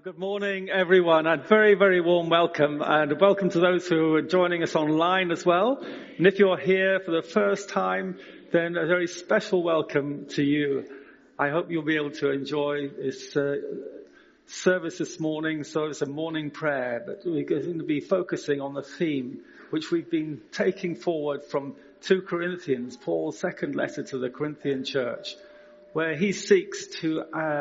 Good morning, everyone, and very, very warm welcome, and welcome to those who are joining us online as well. And if you're here for the first time, then a very special welcome to you. I hope you'll be able to enjoy this service this morning. So it's a morning prayer, but we're going to be focusing on the theme which we've been taking forward from 2 Corinthians, Paul's second letter to the Corinthian church, where he seeks to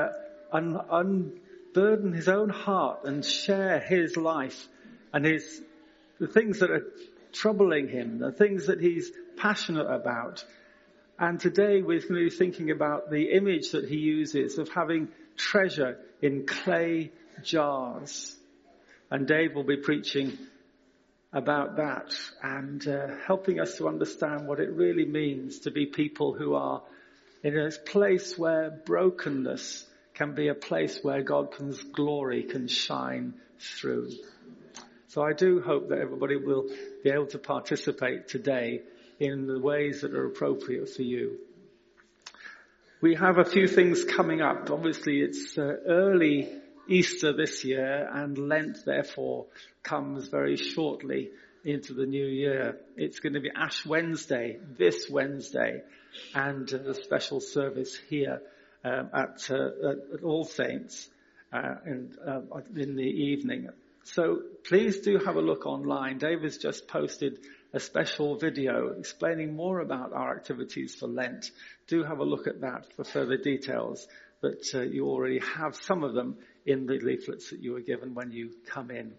unburden his own heart and share his life and the things that are troubling him, the things that he's passionate about. And today we're going to be thinking about the image that he uses of having treasure in clay jars. And Dave will be preaching about that and helping us to understand what it really means to be people who are in a place where brokenness can be a place where God's glory can shine through. So I do hope that everybody will be able to participate today in the ways that are appropriate for you. We have a few things coming up. Obviously, it's early Easter this year, and Lent, therefore, comes very shortly into the new year. It's going to be Ash Wednesday, this Wednesday, and a special service here at All Saints in the evening. So please do have a look online. Dave has just posted a special video explaining more about our activities for Lent. Do have a look at that for further details, but you already have some of them in the leaflets that you were given when you come in.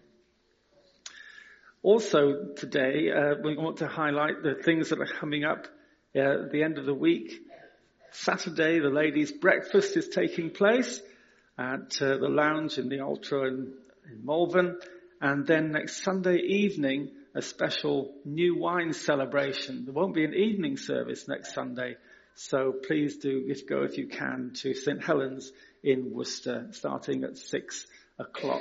Also today, we want to highlight the things that are coming up at the end of the week. Saturday, the ladies' breakfast is taking place at the lounge in the Ultra in Malvern. And then next Sunday evening, a special new wine celebration. There won't be an evening service next Sunday, so please do go if you can to St. Helens in Worcester, starting at 6 o'clock.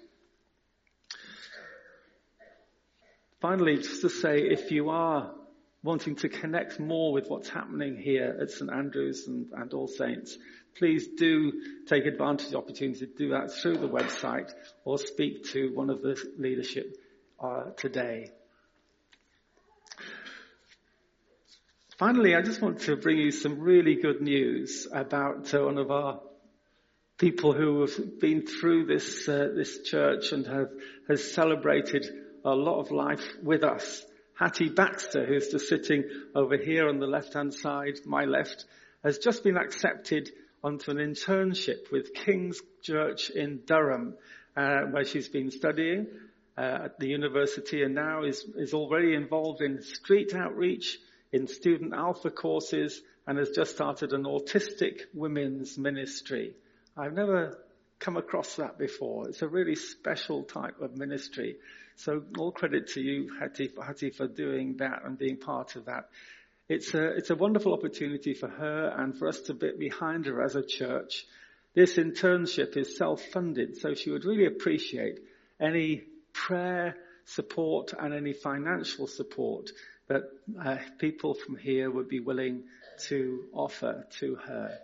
Finally, just to say, if you are wanting to connect more with what's happening here at St. Andrews and All Saints, please do take advantage of the opportunity to do that through the website or speak to one of the leadership today. Finally, I just want to bring you some really good news about one of our people who have been through this church and has celebrated a lot of life with us. Hattie Baxter, who's just sitting over here on the left-hand side, my left, has just been accepted onto an internship with King's Church in Durham, where she's been studying at the university and now is already involved in street outreach, in student alpha courses, and has just started an autistic women's ministry. I've never come across that before. It's a really special type of ministry. So all credit to you, Hattie, for doing that and being part of that. It's a wonderful opportunity for her and for us to be behind her as a church. This internship is self-funded, so she would really appreciate any prayer support and any financial support that people from here would be willing to offer to her.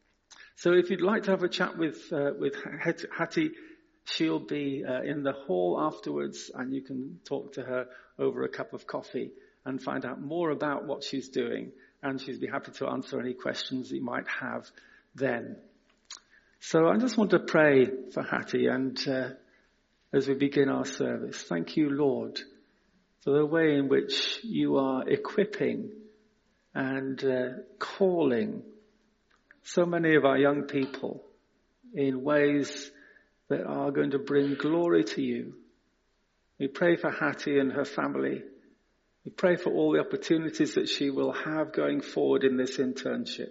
So if you'd like to have a chat with Hattie, she'll be in the hall afterwards, and you can talk to her over a cup of coffee and find out more about what she's doing, and she'd be happy to answer any questions you might have then. So I just want to pray for Hattie, and as we begin our service, thank you, Lord, for the way in which you are equipping and calling so many of our young people in ways that are going to bring glory to you. We pray for Hattie and her family. We pray for all the opportunities that she will have going forward in this internship.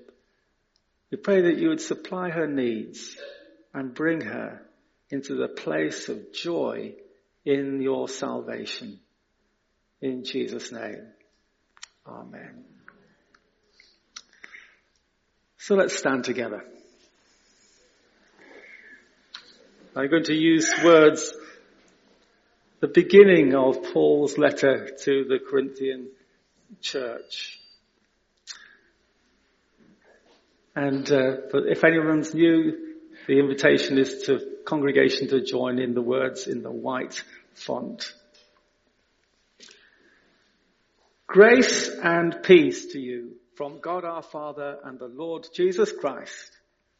We pray that you would supply her needs and bring her into the place of joy in your salvation. In Jesus' name. Amen. So let's stand together. I'm going to use words, the beginning of Paul's letter to the Corinthian church. And but if anyone's new The invitation is to congregation to join in the words in the white font. Grace and peace to you from God our Father and the Lord Jesus Christ.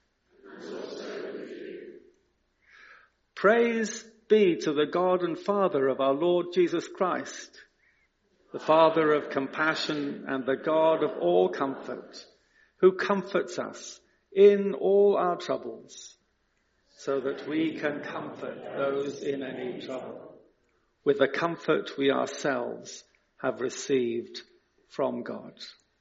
Praise be to the God and Father of our Lord Jesus Christ, the Father of compassion and the God of all comfort, who comforts us in all our troubles, so that we can comfort those in any trouble with the comfort we ourselves have received from God.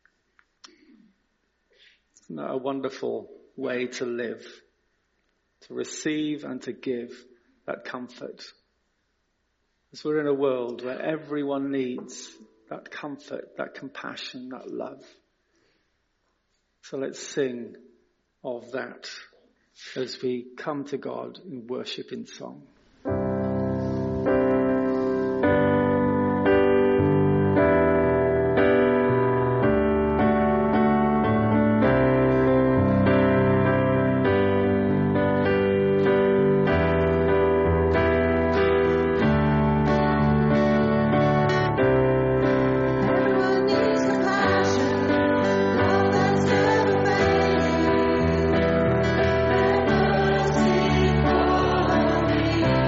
Isn't that a wonderful way to live? To receive and to give that comfort. As we're in a world where everyone needs that comfort, that compassion, that love. So let's sing of that as we come to God in worship in song. Mercy for me.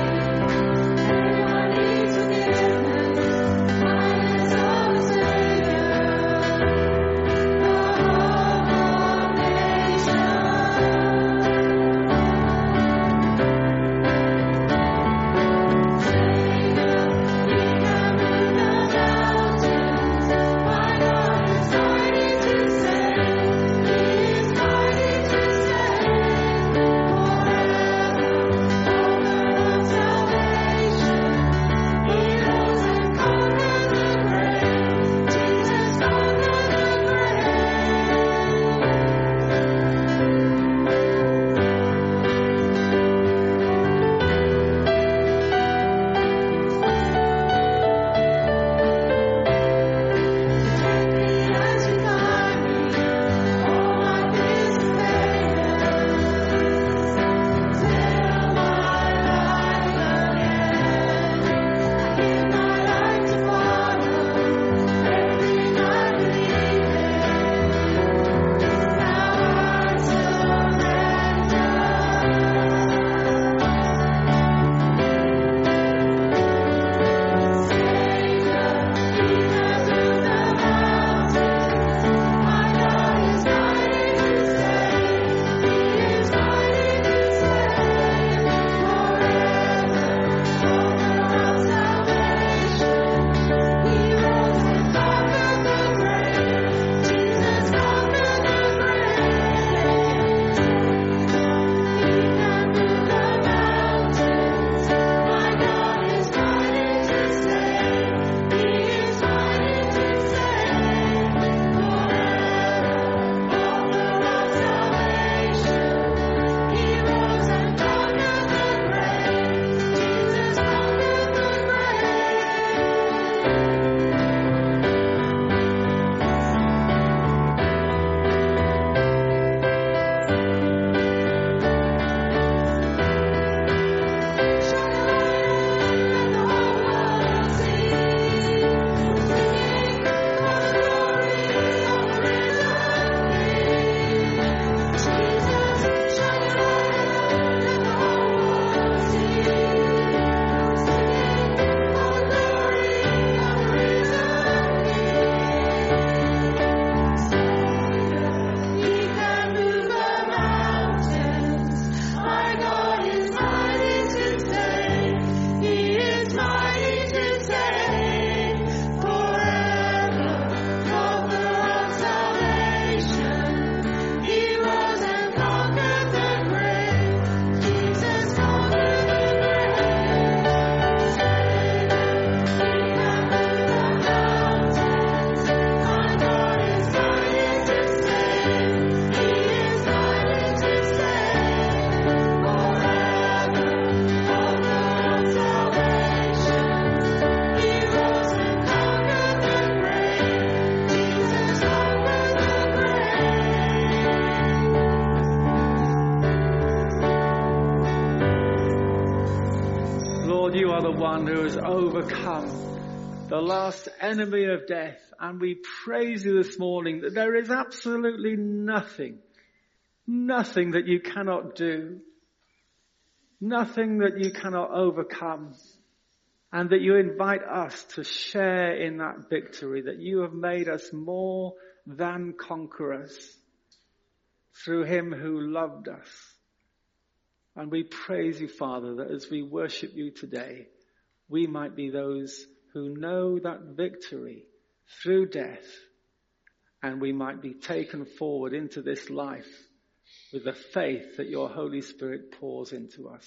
Lord, you are the one who has overcome the last enemy of death. And we praise you this morning that there is absolutely nothing that you cannot do, nothing that you cannot overcome, and that you invite us to share in that victory, that you have made us more than conquerors through him who loved us. And we praise you, Father, that as we worship you today, we might be those who know that victory through death, and we might be taken forward into this life with the faith that your Holy Spirit pours into us.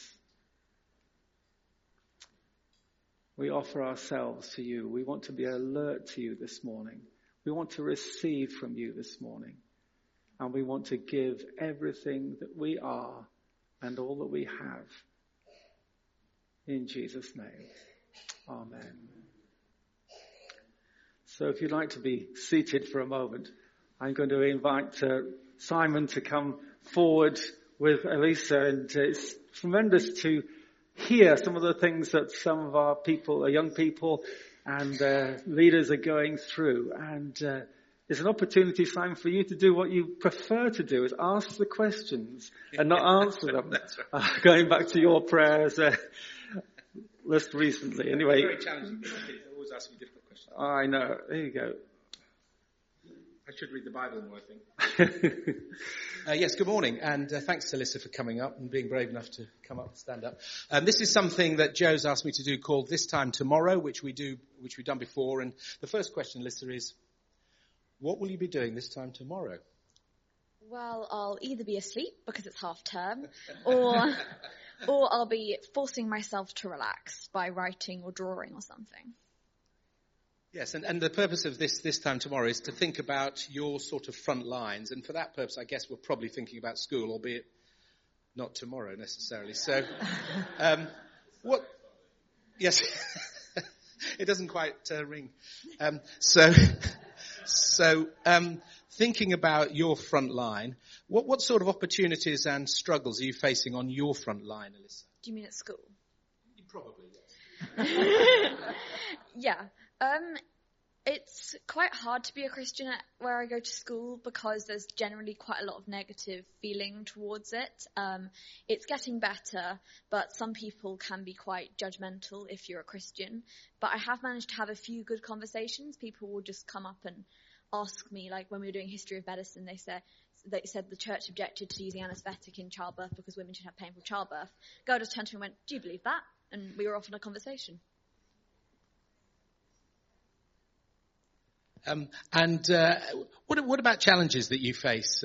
We offer ourselves to you. We want to be alert to you this morning. We want to receive from you this morning. And we want to give everything that we are and all that we have. In Jesus' name. Amen. So if you'd like to be seated for a moment, I'm going to invite Simon to come forward with Elisa. And it's tremendous to hear some of the things that some of our people, our young people and leaders are going through. And it's an opportunity, Simon, for you to do what you prefer to do, is ask the questions and not answer them. That's right. Going back to your prayers list recently. Anyway. Very challenging. They always ask me difficult questions. I know. There you go. I should read the Bible more, I think. Yes, good morning, and thanks to Alyssa for coming up and being brave enough to come up and stand up. This is something that Joe's asked me to do called This Time Tomorrow, which we've done before. And the first question, Alyssa, is, what will you be doing this time tomorrow? Well, I'll either be asleep because it's half term, or I'll be forcing myself to relax by writing or drawing or something. Yes, and the purpose of this time tomorrow is to think about your sort of front lines. And for that purpose, I guess we're probably thinking about school, albeit not tomorrow necessarily. So, yes, it doesn't quite ring. So, thinking about your front line, what sort of opportunities and struggles are you facing on your front line, Alyssa? Do you mean at school? Probably, yes. Yeah. It's quite hard to be a Christian where I go to school because there's generally quite a lot of negative feeling towards it. It's getting better, but some people can be quite judgmental if you're a Christian. But I have managed to have a few good conversations. People will just come up and ask me, like when we were doing history of medicine, they said the church objected to using anaesthetic in childbirth because women should have painful childbirth. Girl just turned to me and went, "Do you believe that?" And we were off on a conversation. What about challenges that you face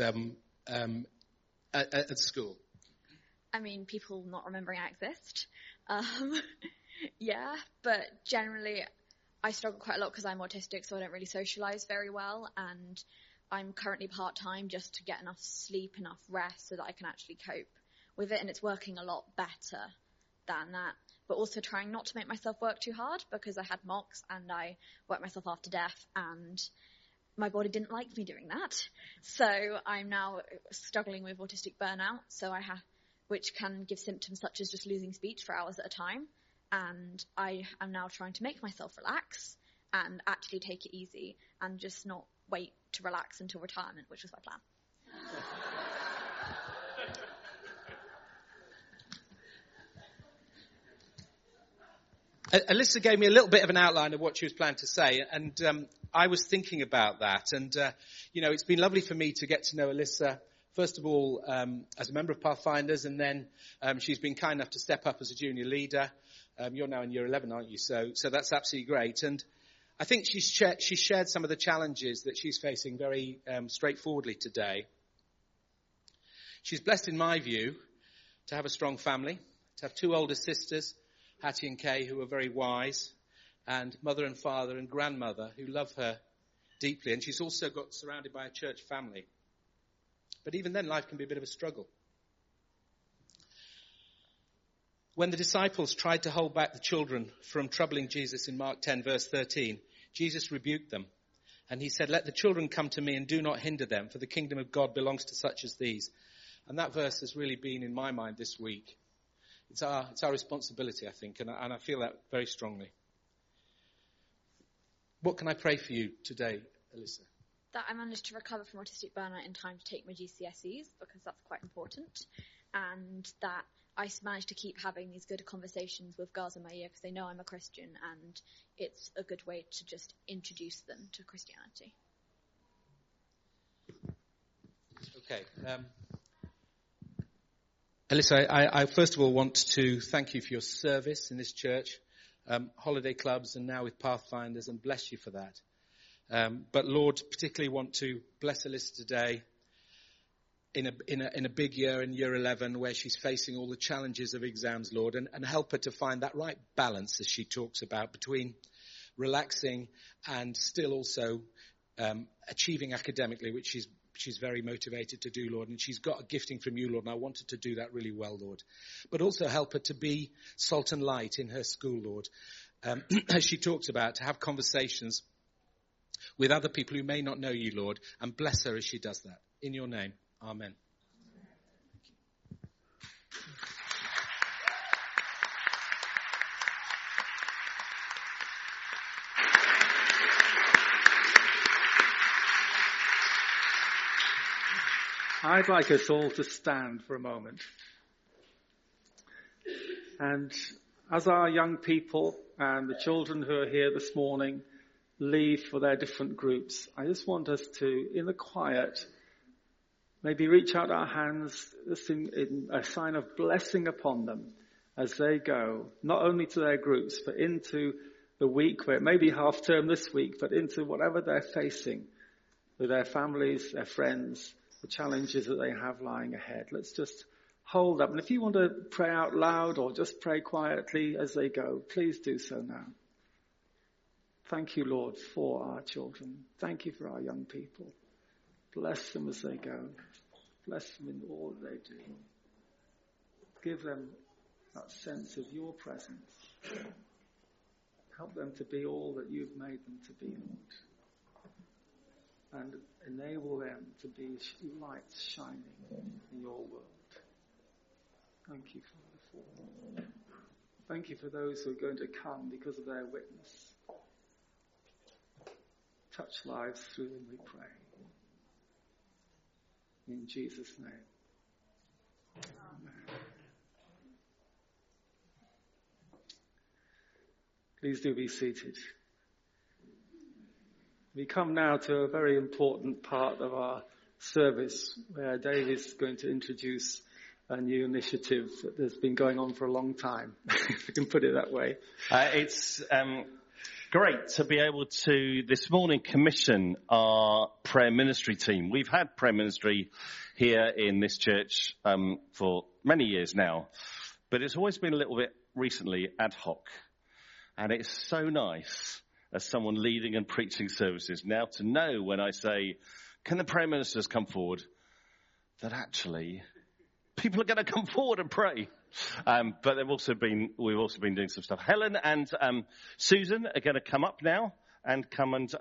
at school? I mean, people not remembering I exist. Yeah, but generally I struggle quite a lot because I'm autistic, so I don't really socialise very well, and I'm currently part-time just to get enough sleep, enough rest so that I can actually cope with it, and it's working a lot better than that. But also trying not to make myself work too hard because I had mocks and I worked myself half to death and my body didn't like me doing that. So I'm now struggling with autistic burnout, which can give symptoms such as just losing speech for hours at a time. And I am now trying to make myself relax and actually take it easy and just not wait to relax until retirement, which was my plan. Alyssa gave me a little bit of an outline of what she was planning to say, and I was thinking about that. And, it's been lovely for me to get to know Alyssa, first of all, as a member of Pathfinders, and then she's been kind enough to step up as a junior leader. You're now in year 11, aren't you? So that's absolutely great. And I think she shared some of the challenges that she's facing very straightforwardly today. She's blessed, in my view, to have a strong family, to have two older sisters, Hattie and Kay, who are very wise, and mother and father and grandmother who love her deeply. And she's also got surrounded by a church family. But even then, life can be a bit of a struggle. When the disciples tried to hold back the children from troubling Jesus in Mark 10, verse 13, Jesus rebuked them. And he said, "Let the children come to me and do not hinder them, for the kingdom of God belongs to such as these." And that verse has really been in my mind this week. It's our responsibility, I think, and I feel that very strongly. What can I pray for you today, Alyssa? That I managed to recover from autistic burnout in time to take my GCSEs, because that's quite important, and that I managed to keep having these good conversations with girls in my year because they know I'm a Christian, and it's a good way to just introduce them to Christianity. Okay. Alyssa, I first of all want to thank you for your service in this church, holiday clubs, and now with Pathfinders, and bless you for that. But Lord, particularly want to bless Alyssa today in a big year, in year 11, where she's facing all the challenges of exams, Lord, and help her to find that right balance, as she talks about, between relaxing and still also achieving academically, which she's very motivated to do, Lord, and she's got a gifting from you, Lord, and I want her to do that really well, Lord. But also help her to be salt and light in her school, Lord, as she talks about, to have conversations with other people who may not know you, Lord, and bless her as she does that. In your name, amen. I'd like us all to stand for a moment. And as our young people and the children who are here this morning leave for their different groups, I just want us to, in the quiet, maybe reach out our hands in a sign of blessing upon them as they go, not only to their groups, but into the week, where it may be half term this week, but into whatever they're facing with their families, their friends, the challenges that they have lying ahead. Let's just hold up. And if you want to pray out loud or just pray quietly as they go, please do so now. Thank you, Lord, for our children. Thank you for our young people. Bless them as they go. Bless them in all that they do. Give them that sense of your presence. Help them to be all that you've made them to be, Lord. And enable them to be lights shining in your world. Thank you, Father, for them. Thank you for those who are going to come because of their witness. Touch lives through them, we pray. In Jesus' name. Amen. Please do be seated. We come now to a very important part of our service where Dave is going to introduce a new initiative that has been going on for a long time, if I can put it that way. It's great to be able to this morning commission our prayer ministry team. We've had prayer ministry here in this church for many years now, but it's always been a little bit recently ad hoc. And it's so nice as someone leading and preaching services now to know when I say, can the prayer ministers come forward, that actually people are going to come forward and pray. But we've also been doing some stuff. Helen and Susan are going to come up now and come and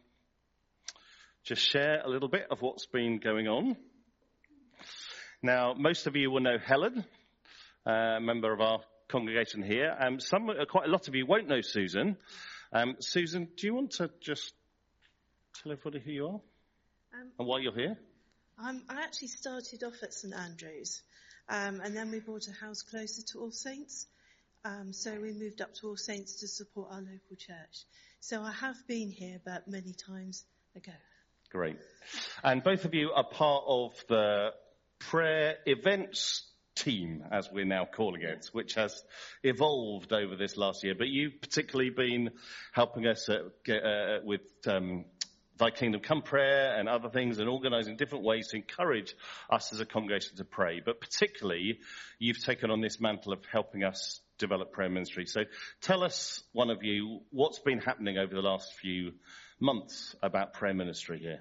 just share a little bit of what's been going on. Now, most of you will know Helen, a member of our congregation here. Quite a lot of you won't know Susan. Susan, do you want to just tell everybody who you are and why you're here? I actually started off at St Andrews, and then we bought a house closer to All Saints. So we moved up to All Saints to support our local church. So I have been here, but many times ago. Great. And both of you are part of the prayer events team, as we're now calling it, which has evolved over this last year. But you've particularly been helping us with Thy Kingdom Come prayer and other things, and organising different ways to encourage us as a congregation to pray. But particularly, you've taken on this mantle of helping us develop prayer ministry. So tell us, one of you, what's been happening over the last few months about prayer ministry here.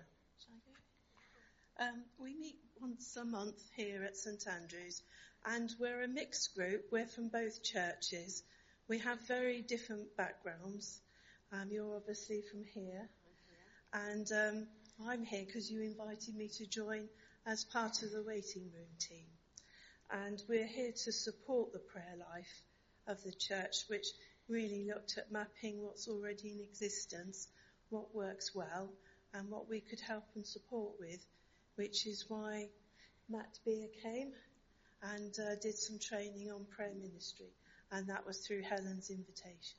We meet once a month here at St Andrews, and we're a mixed group. We're from both churches. We have very different backgrounds. You're obviously from here. And I'm here because you invited me to join as part of the waiting room team. And we're here to support the prayer life of the church, which really looked at mapping what's already in existence, what works well, and what we could help and support with, which is why Matt Beer came and did some training on prayer ministry, and that was through Helen's invitation.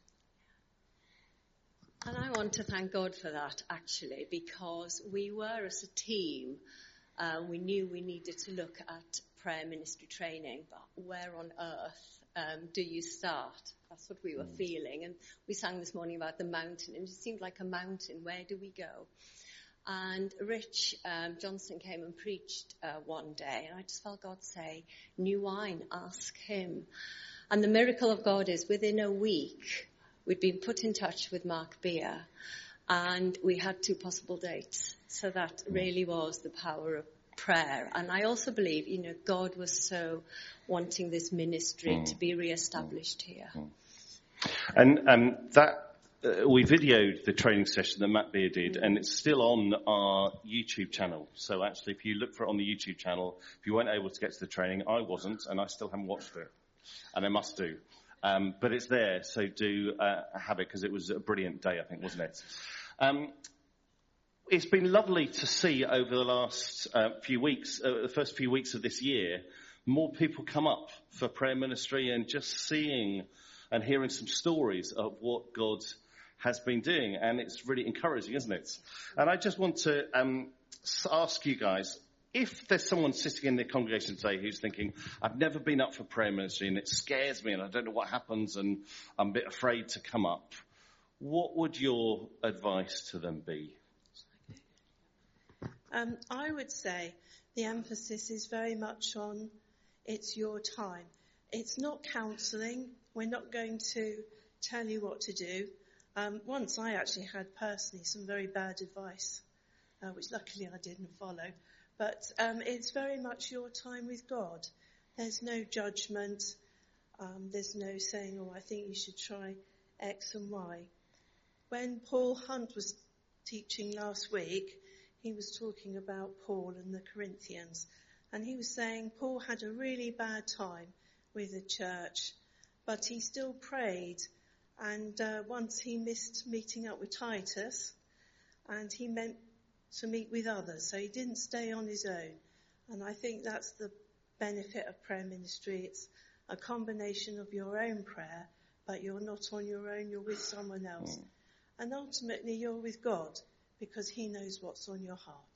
And I want to thank God for that, actually, because we were, as a team, we knew we needed to look at prayer ministry training, but where on earth do you start? That's what we were feeling. And we sang this morning about the mountain, and it seemed like a mountain. Where do we go? And Rich Johnson came and preached one day, and I just felt God say, new wine, ask him. And the miracle of God is, within a week, we'd been put in touch with Mark Beer, and we had 2 possible dates. So that really was the power of prayer. And I also believe, God was so wanting this ministry to be re-established here. And that we videoed the training session that Matt Beer did, and it's still on our YouTube channel. So actually, if you look for it on the YouTube channel, if you weren't able to get to the training, I wasn't, and I still haven't watched it. And I must do. But it's there, so do have it, because it was a brilliant day, I think, wasn't it? It's been lovely to see over the last few weeks, the first few weeks of this year, more people come up for prayer ministry, and just seeing and hearing some stories of what God has been doing. And it's really encouraging, isn't it? And I just want to ask you guys, if there's someone sitting in the congregation today who's thinking, I've never been up for prayer ministry and it scares me and I don't know what happens and I'm a bit afraid to come up, what would your advice to them be? I would say the emphasis is very much on it's your time. It's not counselling. We're not going to tell you what to do. Once I actually had personally some very bad advice, which luckily I didn't follow. But it's very much your time with God. There's no judgment. There's no saying, I think you should try X and Y. When Paul Hunt was teaching last week, he was talking about Paul and the Corinthians. And he was saying Paul had a really bad time with the church, but he still prayed. And once he missed meeting up with Titus, and he meant to meet with others, so he didn't stay on his own. And I think that's the benefit of prayer ministry. It's a combination of your own prayer, but you're not on your own, you're with someone else. And ultimately you're with God, because he knows what's on your heart.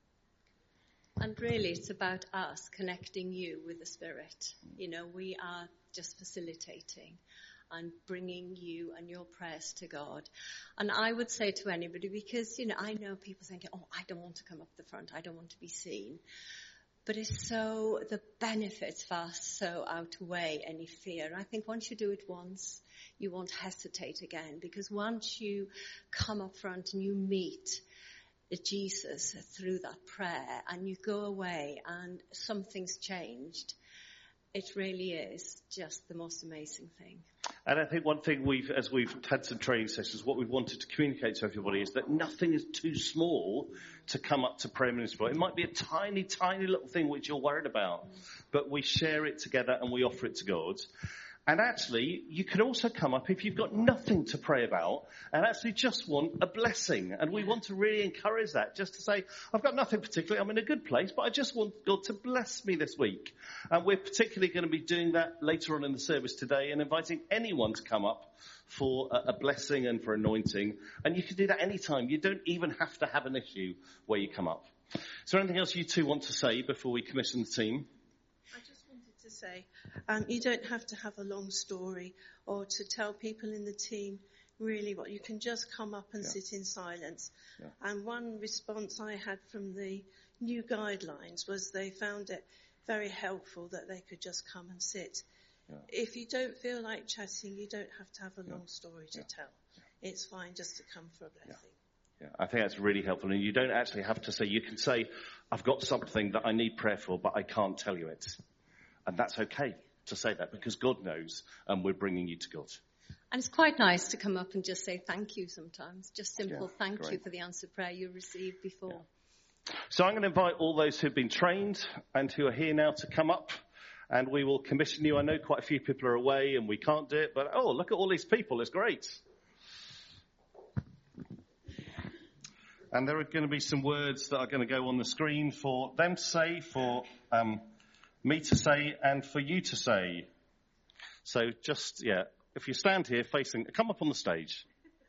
And really it's about us connecting you with the Spirit. We are just facilitating and bringing you and your prayers to God. And I would say to anybody, because, I know people thinking, I don't want to come up the front, I don't want to be seen. But the benefits far so outweigh any fear. And I think once you do it once, you won't hesitate again. Because once you come up front and you meet Jesus through that prayer and you go away and something's changed, it really is just the most amazing thing. And I think one thing as we've had some training sessions, what we've wanted to communicate to everybody is that nothing is too small to come up to prayer ministry. It might be a tiny, tiny little thing which you're worried about, but we share it together and we offer it to God. And actually, you can also come up if you've got nothing to pray about and actually just want a blessing. And we want to really encourage that, just to say, I've got nothing particularly, I'm in a good place, but I just want God to bless me this week. And we're particularly going to be doing that later on in the service today and inviting anyone to come up for a blessing and for anointing. And you can do that anytime. You don't even have to have an issue where you come up. Is there anything else you two want to say before we commission the team? Say, you don't have to have a long story or to tell people in the team really what. You can just come up and sit in silence. And one response I had from the new guidelines was they found it very helpful that they could just come and sit. If you don't feel like chatting, you don't have to have a long story to tell. It's fine just to come for a blessing. I think that's really helpful. And you don't actually have to say, you can say, I've got something that I need prayer for, but I can't tell you it. And that's okay to say that, because God knows, and we're bringing you to God. And it's quite nice to come up and just say thank you sometimes. Just simple thank you for the answered prayer you received before. So I'm going to invite all those who've been trained and who are here now to come up. And we will commission you. I know quite a few people are away and we can't do it, but look at all these people. It's great. And there are going to be some words that are going to go on the screen for them to say, for me to say, and for you to say. So just, if you stand here come up on the stage.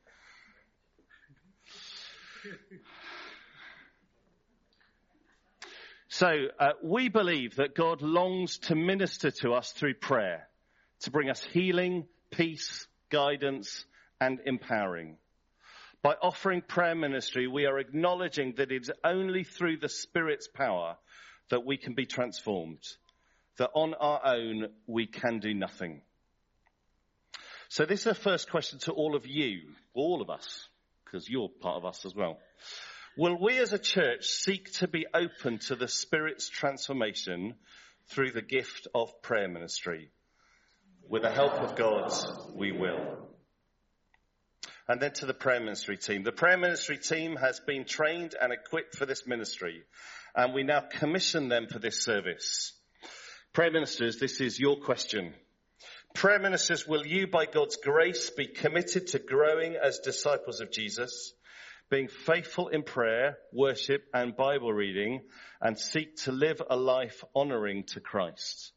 So we believe that God longs to minister to us through prayer, to bring us healing, peace, guidance, and empowering. By offering prayer ministry, we are acknowledging that it's only through the Spirit's power that we can be transformed, that on our own we can do nothing. So this is a first question to all of you, all of us, because you're part of us as well. Will we as a church seek to be open to the Spirit's transformation through the gift of prayer ministry? With the help of God, we will. And then to the prayer ministry team. The prayer ministry team has been trained and equipped for this ministry, and we now commission them for this service. Prayer ministers, this is your question. Prayer ministers, will you, by God's grace, be committed to growing as disciples of Jesus, being faithful in prayer, worship, and Bible reading, and seek to live a life honouring to Christ?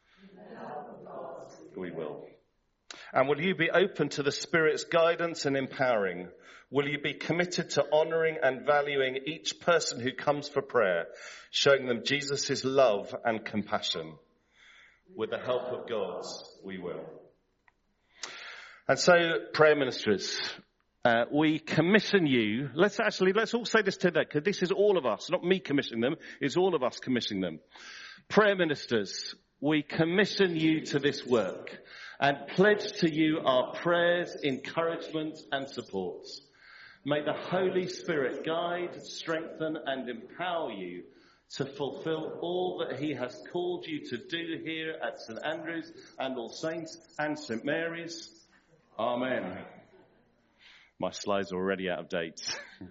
We will. And will you be open to the Spirit's guidance and empowering? Will you be committed to honouring and valuing each person who comes for prayer, showing them Jesus' love and compassion? With the help of God, we will. And so, prayer ministers, we commission you. Let's all say this today, because this is all of us, not me commissioning them, it's all of us commissioning them. Prayer ministers, we commission you to this work and pledge to you our prayers, encouragement and support. May the Holy Spirit guide, strengthen and empower you to fulfill all that he has called you to do here at St Andrews and All Saints and St Mary's. Amen. My slides are already out of date.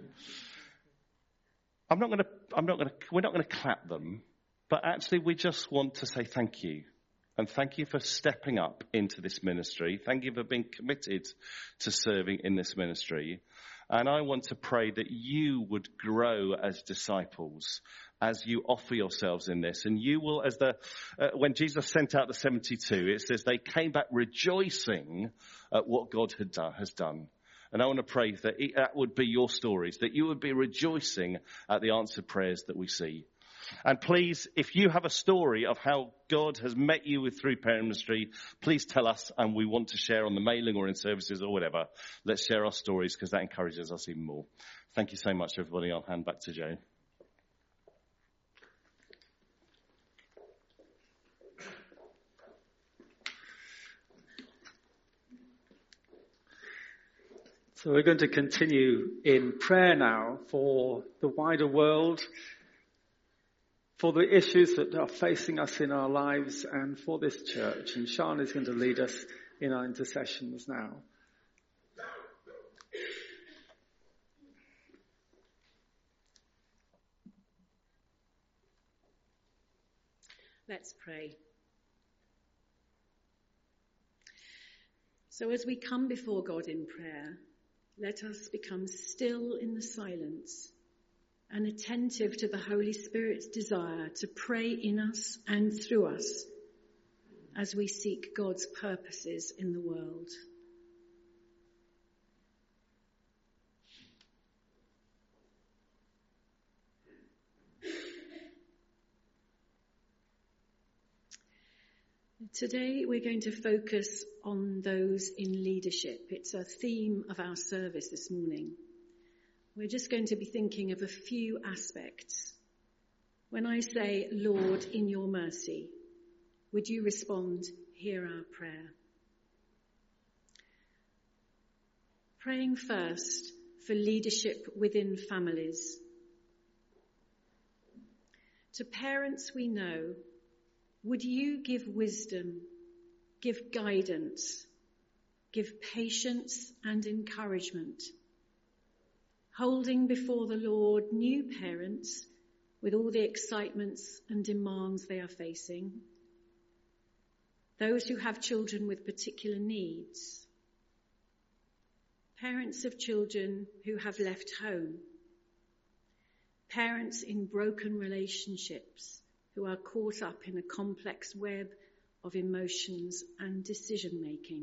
we're not going to clap them, but actually we just want to say thank you. And thank you for stepping up into this ministry. Thank you for being committed to serving in this ministry. And I want to pray that you would grow as disciples as you offer yourselves in this. And you will, when Jesus sent out the 72, it says they came back rejoicing at what God has done. And I want to pray that that would be your stories, that you would be rejoicing at the answered prayers that we see. And please, if you have a story of how God has met you through prayer ministry, please tell us, and we want to share on the mailing or in services or whatever. Let's share our stories, because that encourages us even more. Thank you so much, everybody. I'll hand back to Joe. So we're going to continue in prayer now for the wider world, for the issues that are facing us in our lives and for this church. And Sean is going to lead us in our intercessions now. Let's pray. So as we come before God in prayer, let us become still in the silence and attentive to the Holy Spirit's desire to pray in us and through us as we seek God's purposes in the world. Today we're going to focus on those in leadership. It's a theme of our service this morning. We're just going to be thinking of a few aspects. When I say, Lord, in your mercy, would you respond, hear our prayer? Praying first for leadership within families. To parents we know, would you give wisdom, give guidance, give patience and encouragement, holding before the Lord new parents with all the excitements and demands they are facing, those who have children with particular needs, parents of children who have left home, parents in broken relationships who are caught up in a complex web of emotions and decision-making.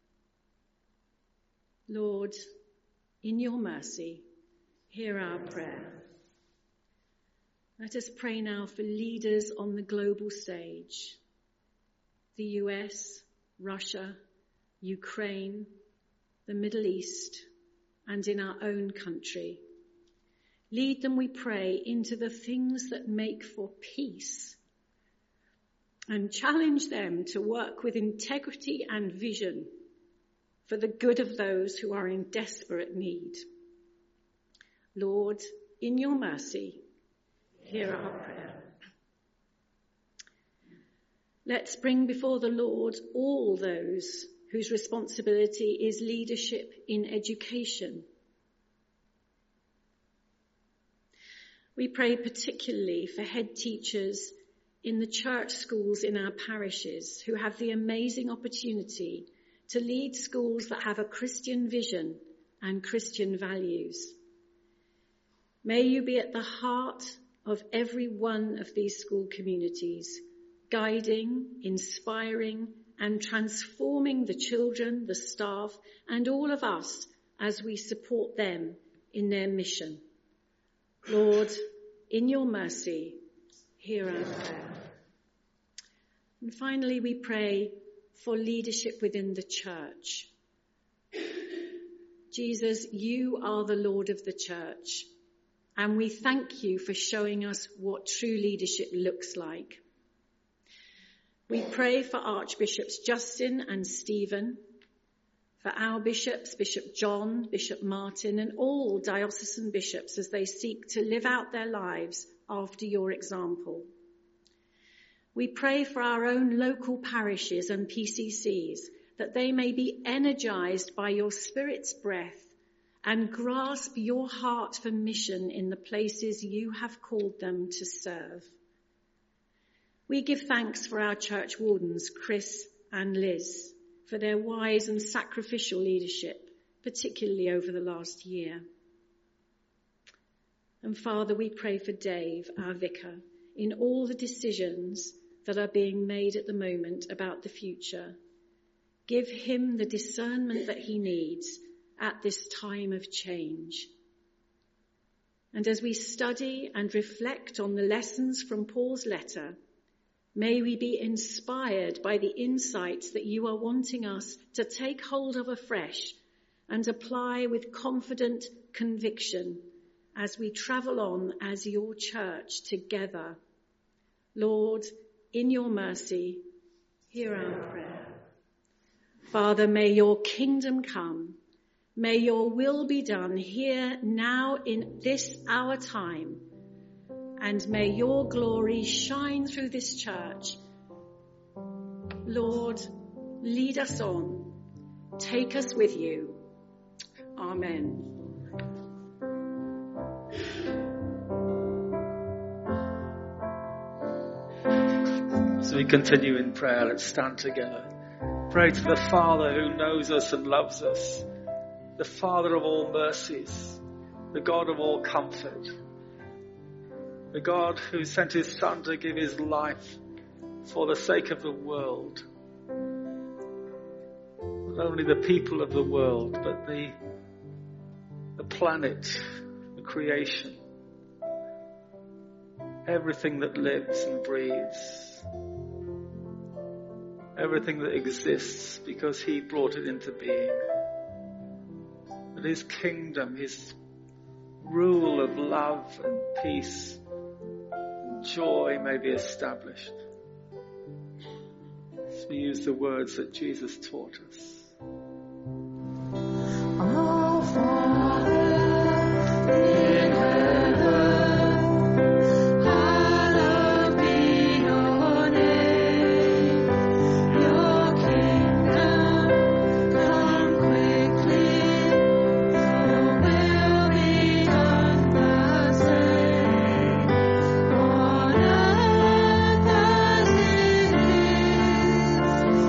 Lord, in your mercy, hear our prayer. Let us pray now for leaders on the global stage, the US, Russia, Ukraine, the Middle East, and in our own country. Lead them, we pray, into the things that make for peace, and challenge them to work with integrity and vision for the good of those who are in desperate need. Lord, in your mercy, hear our prayer. Let's bring before the Lord all those whose responsibility is leadership in education. We pray particularly for head teachers in the church schools in our parishes who have the amazing opportunity to lead schools that have a Christian vision and Christian values. May you be at the heart of every one of these school communities, guiding, inspiring, and transforming the children, the staff, and all of us as we support them in their mission. Lord, in your mercy, hear our prayer. And finally, we pray for leadership within the church. Jesus, you are the Lord of the church, and we thank you for showing us what true leadership looks like. We pray for Archbishops Justin and Stephen, for our bishops, Bishop John, Bishop Martin, and all diocesan bishops as they seek to live out their lives after your example. We pray for our own local parishes and PCCs, that they may be energized by your Spirit's breath and grasp your heart for mission in the places you have called them to serve. We give thanks for our church wardens, Chris and Liz, for their wise and sacrificial leadership, particularly over the last year. And Father, we pray for Dave, our vicar, in all the decisions that are being made at the moment about the future. Give him the discernment that he needs at this time of change. And as we study and reflect on the lessons from Paul's letter, may we be inspired by the insights that you are wanting us to take hold of afresh and apply with confident conviction as we travel on as your church together. Lord, in your mercy, hear our prayer. Father, may your kingdom come. May your will be done here, now, in this our time. And may your glory shine through this church. Lord, lead us on. Take us with you. Amen. As we continue in prayer, let's stand together. Pray to the Father who knows us and loves us, the Father of all mercies, the God of all comfort, the God who sent his Son to give his life for the sake of the world. Not only the people of the world, but the planet, the creation, everything that lives and breathes, everything that exists, because he brought it into being. That his kingdom, his rule of love and peace and joy may be established. As we use the words that Jesus taught us. Our Father in heaven, hallowed be your name. Your kingdom come quickly. Your will be done the same on earth as it is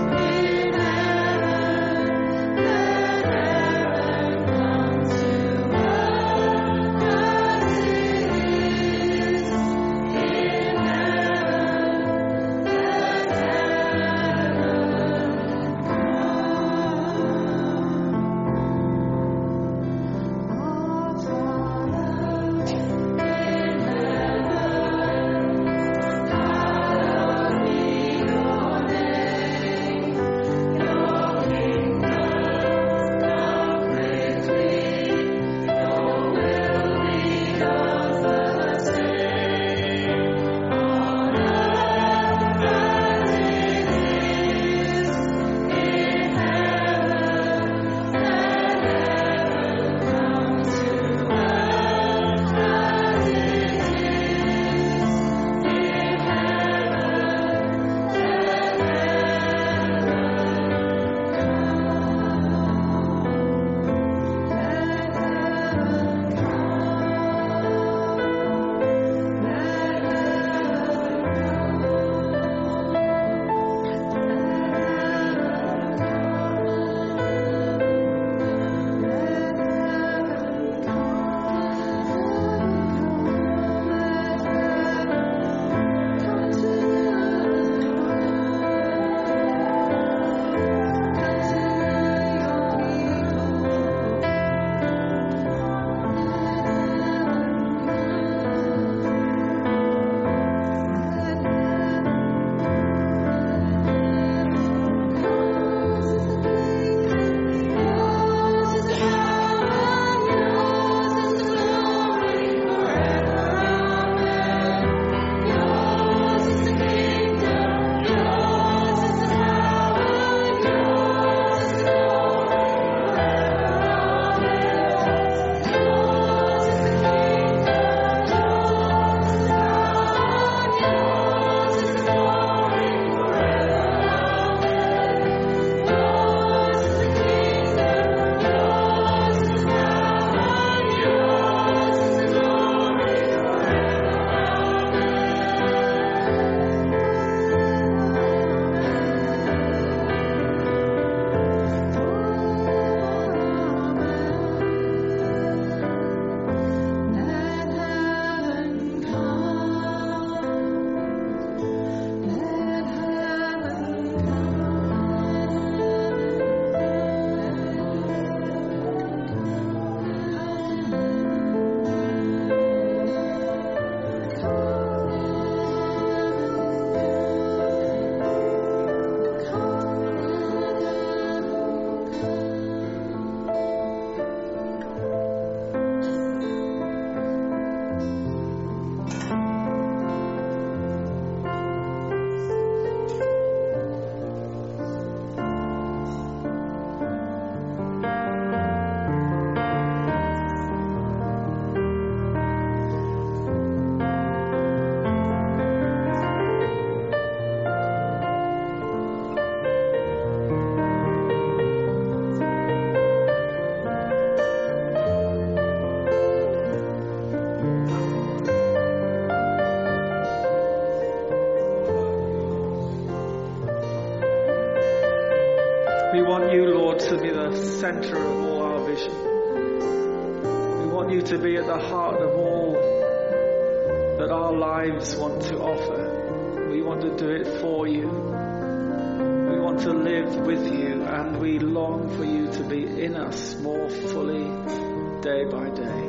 to be the center of all our vision. We want you to be at the heart of all that our lives want to offer. We want to do it for you. We want to live with you, and we long for you to be in us more fully day by day.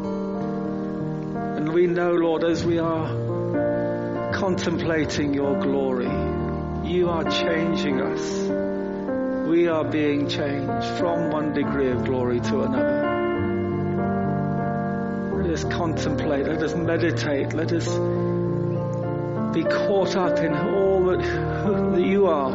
And we know, Lord, as we are contemplating your glory, you are changing us. We are being changed from one degree of glory to another. Let us contemplate, let us meditate, let us be caught up in all that you are,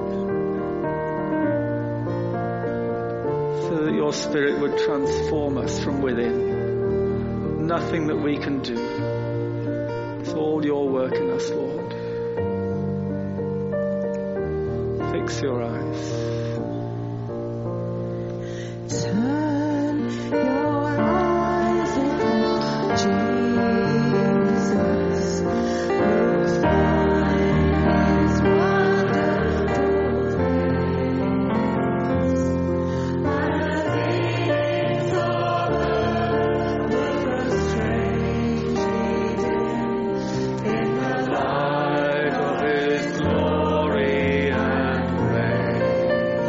so that your Spirit would transform us from within. Nothing that we can do. It's all your work in us, Lord. Fix your eyes. Turn your eyes upon Jesus, you'll find His wonderful ways. As things of earth were frustrated in the light of His glory and grace.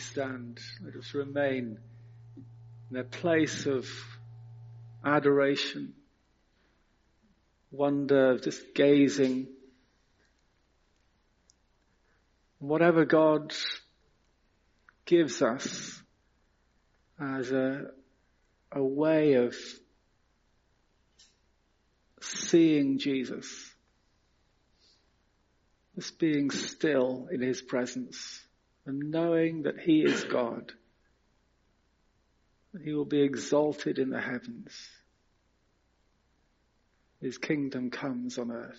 stand, let us remain in a place of adoration, wonder, just gazing. Whatever God gives us as a way of seeing Jesus, just being still in his presence and knowing that he is God, that he will be exalted in the heavens. His kingdom comes on earth.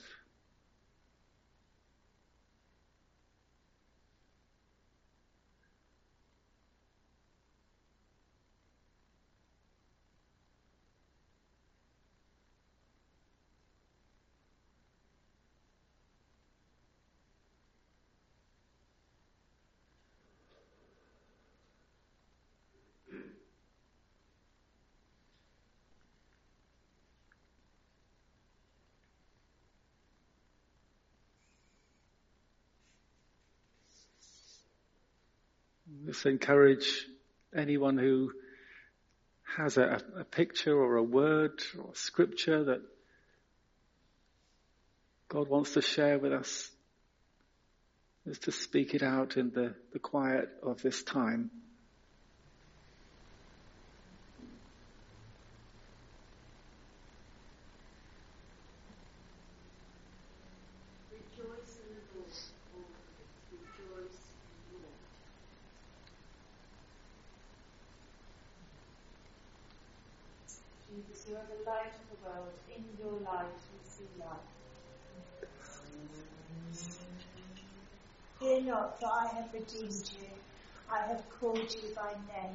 Let's encourage anyone who has a picture or a word or a scripture that God wants to share with us, is to speak it out in the quiet of this time. Rejoice in the Lord, always. Rejoice in the Lord. Jesus, you are the light of the world. In your light we see light. Fear not, for I have redeemed you. I have called you by name.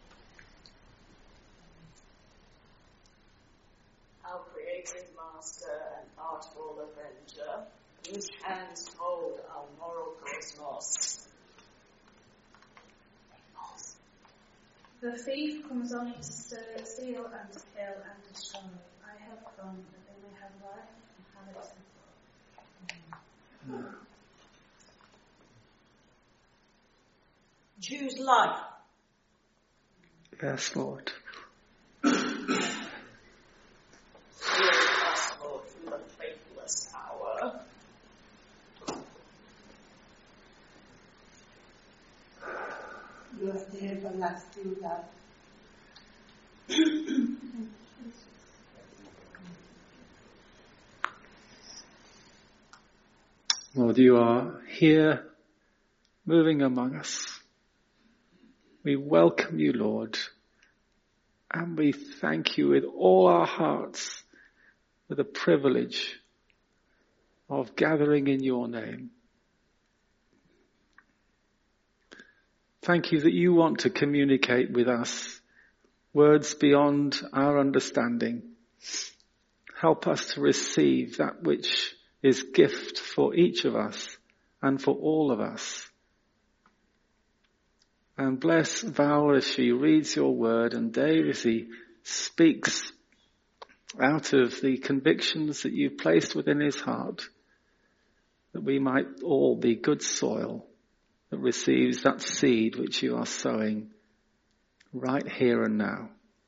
Our creative master and artful avenger, whose hands hold our moral cosmos. The thief comes only to steal and to kill and destroy. I have come that they may have life and have it to full. Choose life. Yes, Lord. Heal us, Lord, from the faithless hour. You are the everlasting love. Lord, you are here, moving among us. We welcome you, Lord, and we thank you with all our hearts for the privilege of gathering in your name. Thank you that you want to communicate with us words beyond our understanding. Help us to receive that which is gift for each of us and for all of us. And bless Val as she reads your word, and Dave as he speaks out of the convictions that you've placed within his heart, that we might all be good soil that receives that seed which you are sowing right here and now.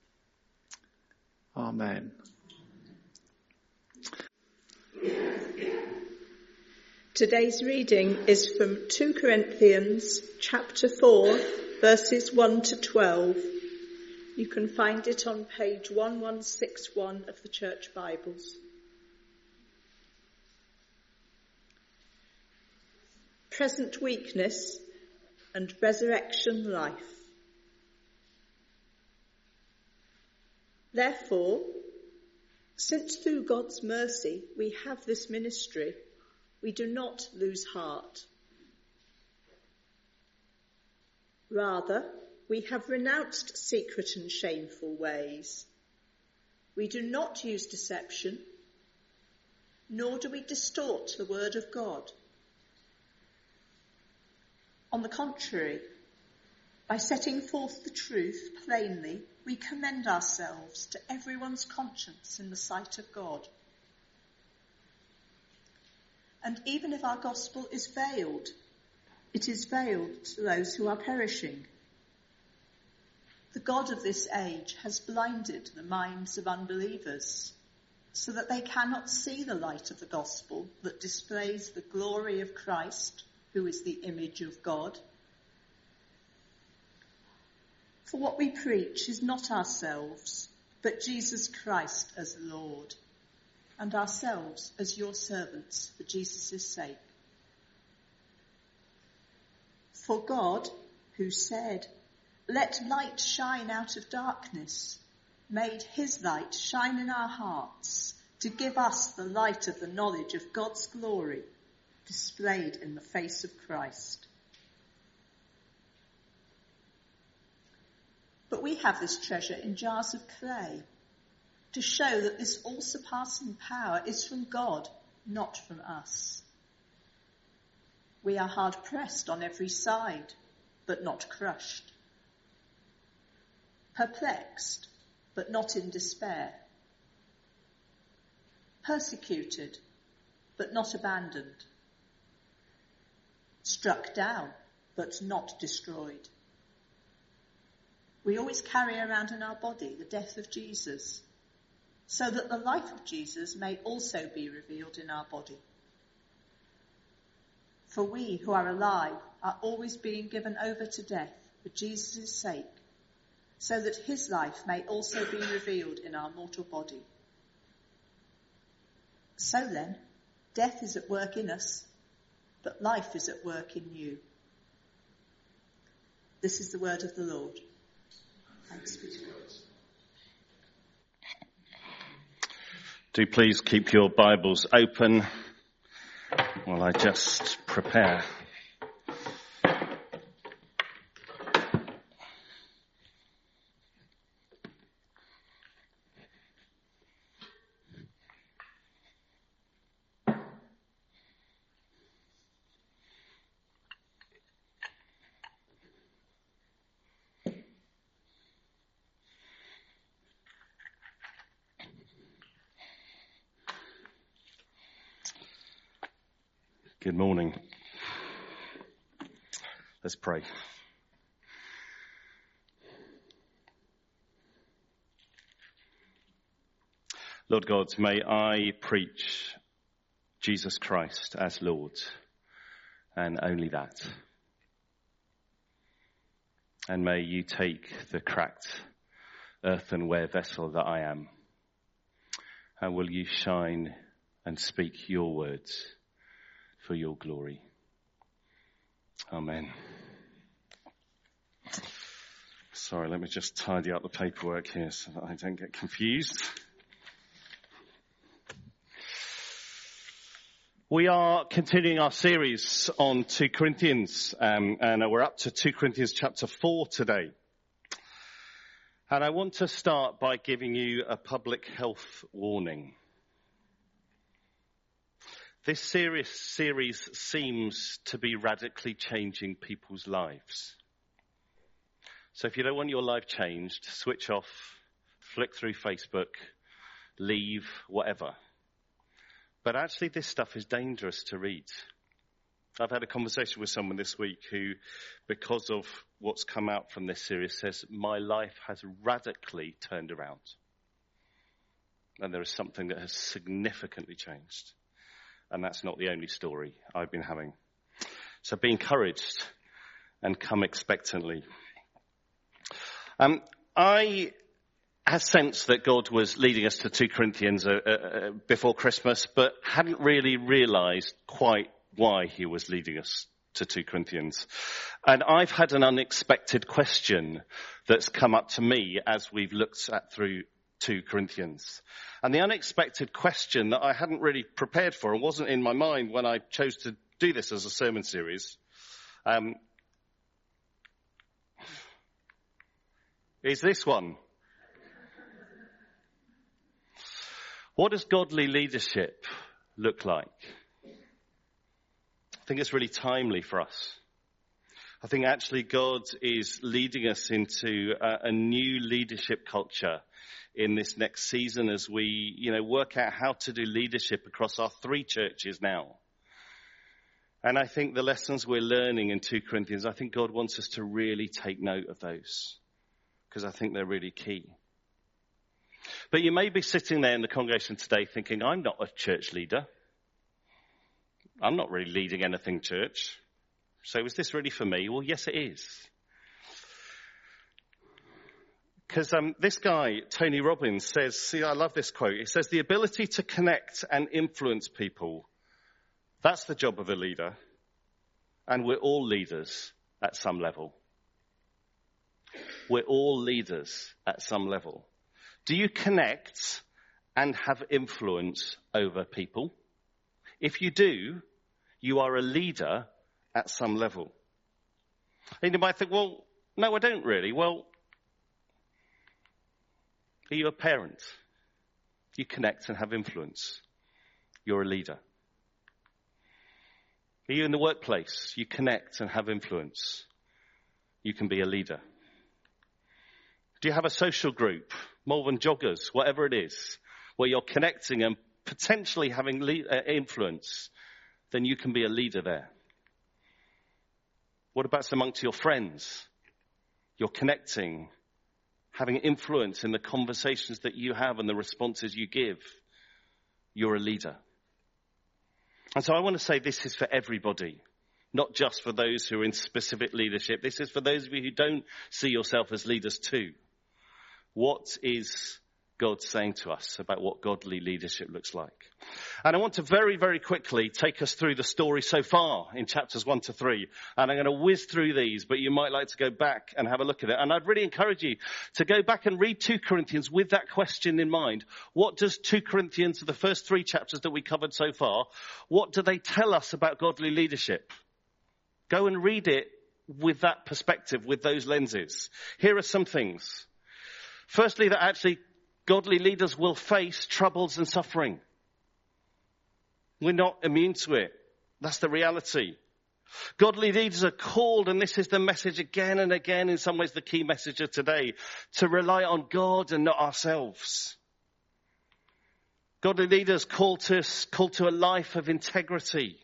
Amen. Today's reading is from 2 Corinthians chapter 4, verses 1 to 12. You can find it on page 1161 of the Church Bibles. Present weakness and resurrection life. Therefore, since through God's mercy we have this ministry, we do not lose heart. Rather, we have renounced secret and shameful ways. We do not use deception, nor do we distort the word of God. On the contrary, by setting forth the truth plainly, we commend ourselves to everyone's conscience in the sight of God. And even if our gospel is veiled, It is veiled to those who are perishing. The God of this age has blinded the minds of unbelievers so that they cannot see the light of the gospel that displays the glory of Christ, who is the image of God. For what we preach is not ourselves, but Jesus Christ as Lord, and ourselves as your servants for Jesus' sake. For God, who said, "Let light shine out of darkness," made his light shine in our hearts to give us the light of the knowledge of God's glory displayed in the face of Christ. But we have this treasure in jars of clay to show that this all-surpassing power is from God, not from us. We are hard-pressed on every side, but not crushed. Perplexed, but not in despair. Persecuted, but not abandoned. Struck down, but not destroyed. We always carry around in our body the death of Jesus, so that the life of Jesus may also be revealed in our body. For we who are alive are always being given over to death for Jesus' sake, so that his life may also be revealed in our mortal body. So then, death is at work in us, but life is at work in you. This is the word of the Lord. Thanks be to God. Do please keep your Bibles open while I just prepare. Good morning. Let's pray. Lord God, may I preach Jesus Christ as Lord, and only that. And may you take the cracked earthenware vessel that I am, and will you shine and speak your words for your glory. Amen. Sorry, let me just tidy up the paperwork here so that I don't get confused. We are continuing our series on 2 Corinthians, and we're up to 2 Corinthians chapter 4 today. And I want to start by giving you a public health warning. This series seems to be radically changing people's lives. So if you don't want your life changed, switch off, flick through Facebook, leave, whatever. But actually this stuff is dangerous to read. I've had a conversation with someone this week who, because of what's come out from this series, says, my life has radically turned around. And there is something that has significantly changed. And that's not the only story I've been having. So be encouraged and come expectantly. I had sensed that God was leading us to 2 Corinthians before Christmas, but hadn't really realized quite why he was leading us to 2 Corinthians. And I've had an unexpected question that's come up to me as we've looked at through 2 Corinthians. And the unexpected question that I hadn't really prepared for and wasn't in my mind when I chose to do this as a sermon series is this one. What does godly leadership look like? I think it's really timely for us. I think actually God is leading us into a new leadership culture in this next season as we, work out how to do leadership across our 3 churches now. And I think the lessons we're learning in 2 Corinthians, I think God wants us to really take note of those, because I think they're really key. But you may be sitting there in the congregation today thinking, I'm not a church leader. I'm not really leading anything, church. So is this really for me? Well, yes, it is. Because this guy, Tony Robbins, says, see, I love this quote. He says, the ability to connect and influence people, that's the job of a leader. And we're all leaders at some level. We're all leaders at some level. Do you connect and have influence over people? If you do, you are a leader at some level. And you might think, well, no, I don't really. Well, are you a parent? You connect and have influence. You're a leader. Are you in the workplace? You connect and have influence. You can be a leader. Do you have a social group, more than joggers, whatever it is, where you're connecting and potentially having influence? Then you can be a leader there. What about amongst your friends? You're connecting, having influence in the conversations that you have and the responses you give. You're a leader. And so I want to say this is for everybody, not just for those who are in specific leadership. This is for those of you who don't see yourself as leaders too. What is God saying to us about what godly leadership looks like? And I want to very, very quickly take us through the story so far in chapters 1 to 3. And I'm going to whiz through these, but you might like to go back and have a look at it. And I'd really encourage you to go back and read 2 Corinthians with that question in mind. What does 2 Corinthians, the first 3 chapters that we covered so far, what do they tell us about godly leadership? Go and read it with that perspective, with those lenses. Here are some things. Firstly, that actually godly leaders will face troubles and suffering. We're not immune to it. That's the reality. Godly leaders are called, and this is the message again and again, in some ways the key message of today, to rely on God and not ourselves. Godly leaders called to a life of integrity.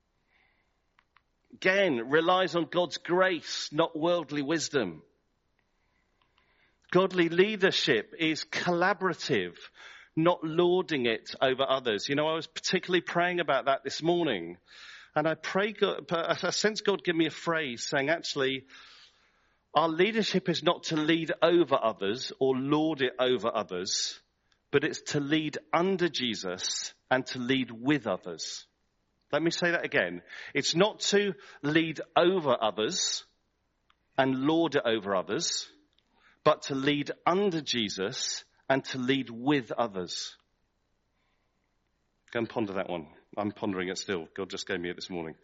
Again, relies on God's grace, not worldly wisdom. Godly leadership is collaborative, not lording it over others. You know, I was particularly praying about that this morning. And I sense God give me a phrase saying, actually, our leadership is not to lead over others or lord it over others, but it's to lead under Jesus and to lead with others. Let me say that again. It's not to lead over others and lord it over others, but to lead under Jesus and to lead with others. Go and ponder that one. I'm pondering it still. God just gave me it this morning.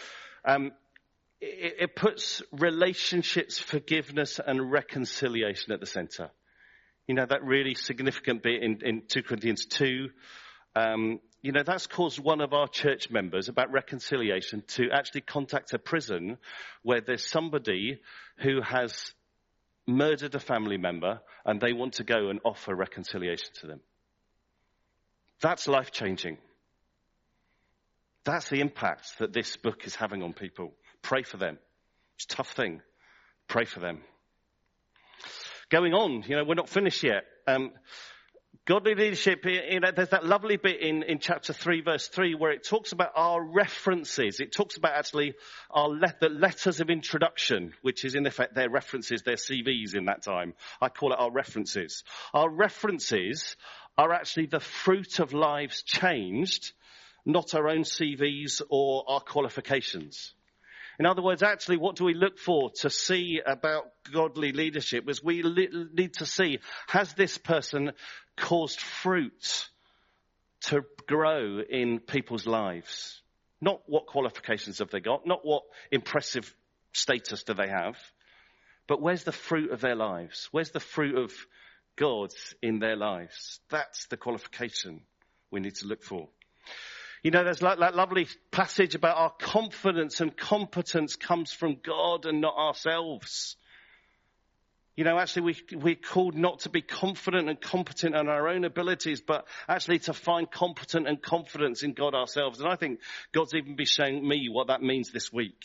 It puts relationships, forgiveness and reconciliation at the center. You know, that really significant bit in 2 Corinthians 2. You know, that's caused one of our church members about reconciliation to actually contact a prison where there's somebody who has murdered a family member and they want to go and offer reconciliation to them. That's life-changing. That's the impact that this book is having on people. Pray for them. It's a tough thing. Pray for them. Going on, you know, we're not finished yet. Godly leadership, you know, there's that lovely bit in chapter 3, verse 3, where it talks about our references. It talks about actually the letters of introduction, which is in effect their references, their CVs in that time. I call it our references. Our references are actually the fruit of lives changed, not our own CVs or our qualifications. In other words, actually, what do we look for to see about godly leadership? Is we need to see, has this person caused fruit to grow in people's lives? Not what qualifications have they got, not what impressive status do they have, but where's the fruit of their lives? Where's the fruit of God in their lives? That's the qualification we need to look for. You know, there's that lovely passage about our confidence and competence comes from God and not ourselves. Actually we're called not to be confident and competent in our own abilities, but actually to find competent and confidence in God ourselves. And I think God's even been showing me what that means this week.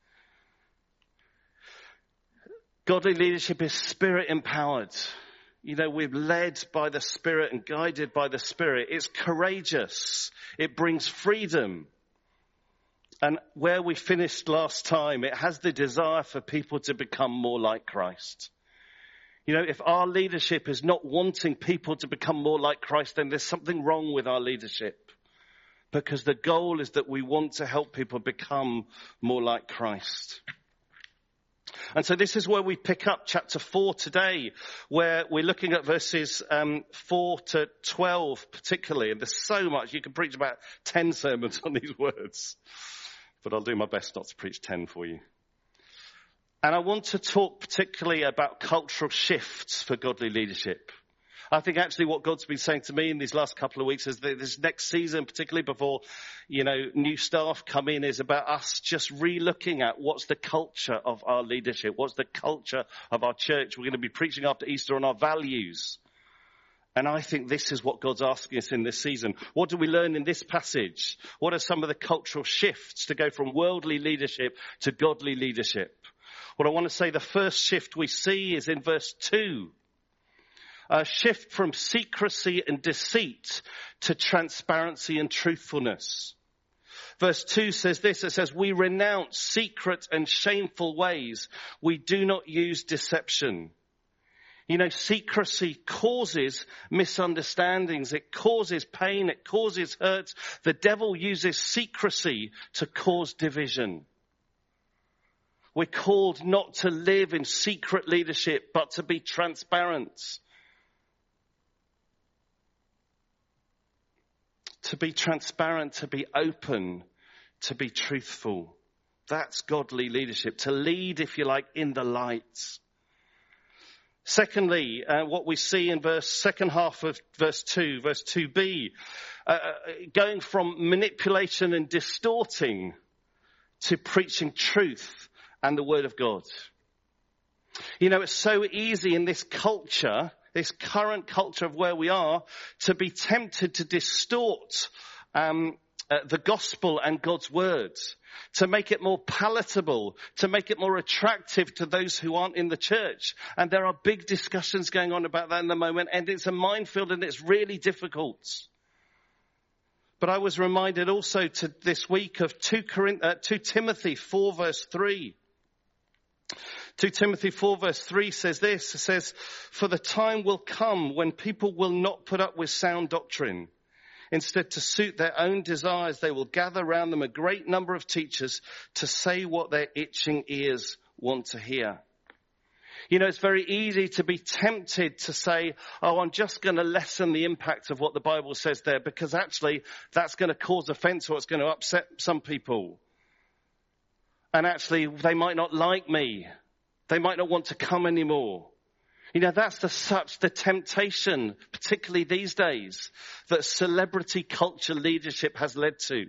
Godly leadership is spirit empowered. We're led by the Spirit and guided by the Spirit. It's courageous. It brings freedom. And where we finished last time, it has the desire for people to become more like Christ. If our leadership is not wanting people to become more like Christ, then there's something wrong with our leadership. Because the goal is that we want to help people become more like Christ. And so this is where we pick up chapter 4 today, where we're looking at verses 4 to 12 particularly. And there's so much. You could preach about 10 sermons on these words. But I'll do my best not to preach 10 for you. And I want to talk particularly about cultural shifts for godly leadership. I think actually what God's been saying to me in these last couple of weeks is that this next season, particularly before, new staff come in, is about us just re-looking at what's the culture of our leadership. What's the culture of our church? We're going to be preaching after Easter on our values. And I think this is what God's asking us in this season. What do we learn in this passage? What are some of the cultural shifts to go from worldly leadership to godly leadership? Well, I want to say the first shift we see is in verse 2. A shift from secrecy and deceit to transparency and truthfulness. Verse 2 says this, it says, we renounce secret and shameful ways. We do not use deception. Secrecy causes misunderstandings. It causes pain. It causes hurt. The devil uses secrecy to cause division. We're called not to live in secret leadership, but to be transparent. To be transparent, to be open, to be truthful. That's godly leadership. To lead, if you like, in the light. Secondly, what we see in second half of verse 2, verse 2b, going from manipulation and distorting to preaching truth and the word of God. It's so easy in this culture, this current culture of where we are, to be tempted to distort the gospel and God's words, to make it more palatable, to make it more attractive to those who aren't in the church. And there are big discussions going on about that in the moment, and it's a minefield and it's really difficult. But I was reminded also this week of 2 Timothy 4 verse 3. 2 Timothy 4 verse 3 says this, it says, for the time will come when people will not put up with sound doctrine. Instead, to suit their own desires, they will gather around them a great number of teachers to say what their itching ears want to hear. It's very easy to be tempted to say, oh, I'm just going to lessen the impact of what the Bible says there, because actually that's going to cause offense or it's going to upset some people. And actually, they might not like me. They might not want to come anymore. That's the temptation, particularly these days, that celebrity culture leadership has led to.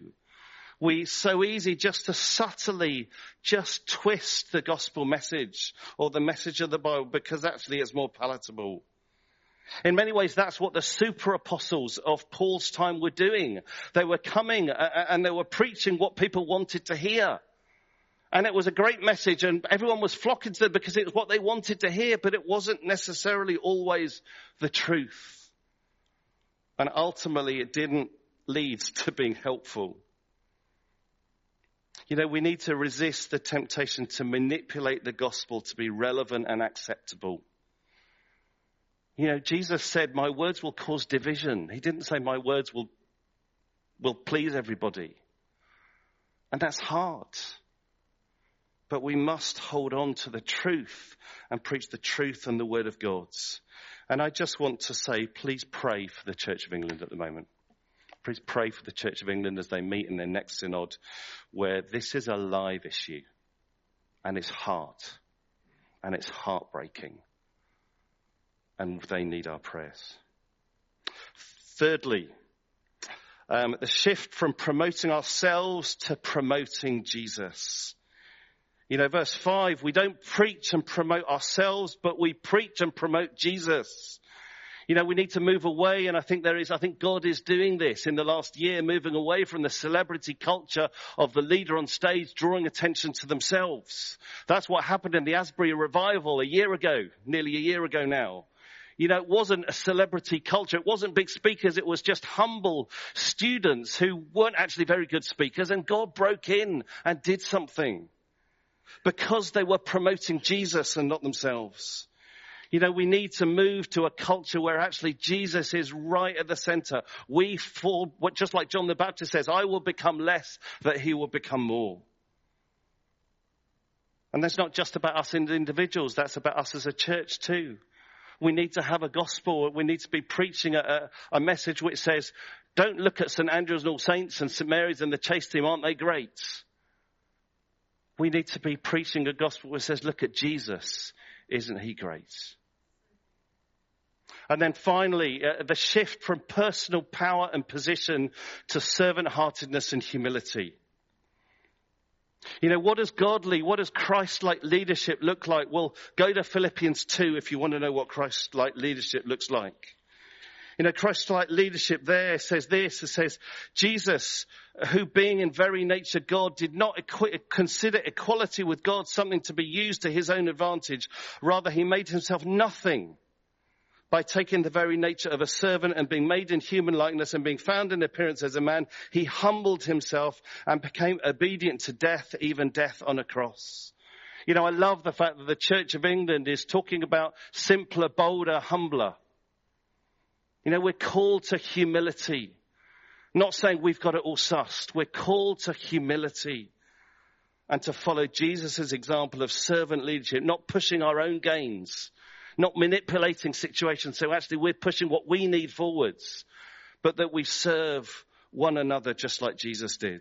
So easy just to subtly just twist the gospel message or the message of the Bible because actually it's more palatable. In many ways, that's what the super apostles of Paul's time were doing. They were coming and they were preaching what people wanted to hear. And it was a great message and everyone was flocking to them because it was what they wanted to hear, but it wasn't necessarily always the truth. And ultimately it didn't lead to being helpful. We need to resist the temptation to manipulate the gospel to be relevant and acceptable. Jesus said, my words will cause division. He didn't say my words will please everybody. And that's hard. But we must hold on to the truth and preach the truth and the word of God. And I just want to say, please pray for the Church of England at the moment. Please pray for the Church of England as they meet in their next synod, where this is a live issue. And it's hard. And it's heartbreaking. And they need our prayers. Thirdly, the shift from promoting ourselves to promoting Jesus. Verse 5, we don't preach and promote ourselves, but we preach and promote Jesus. We need to move away, and I think God is doing this in the last year, moving away from the celebrity culture of the leader on stage drawing attention to themselves. That's what happened in the Asbury revival nearly a year ago now. It wasn't a celebrity culture. It wasn't big speakers. It was just humble students who weren't actually very good speakers, and God broke in and did something because they were promoting Jesus and not themselves. We need to move to a culture where actually Jesus is right at the center. We fall, just like John the Baptist says, I will become less, that he will become more. And that's not just about us as individuals. That's about us as a church too. We need to have a gospel. We need to be preaching a message which says, don't look at St. Andrews and All Saints and St. Mary's and the Chase team, aren't they great? We need to be preaching a gospel which says, look at Jesus. Isn't he great? And then finally, the shift from personal power and position to servant-heartedness and humility. What does Christ-like leadership look like? Well, go to Philippians 2 if you want to know what Christ-like leadership looks like. Christ-like leadership there says this. It says, Jesus, who being in very nature God, did not consider equality with God something to be used to his own advantage. Rather, he made himself nothing by taking the very nature of a servant and being made in human likeness and being found in appearance as a man. He humbled himself and became obedient to death, even death on a cross. I love the fact that the Church of England is talking about simpler, bolder, humbler. We're called to humility. Not saying we've got it all sussed. We're called to humility and to follow Jesus' example of servant leadership, not pushing our own gains, not manipulating situations. So actually we're pushing what we need forwards, but that we serve one another just like Jesus did.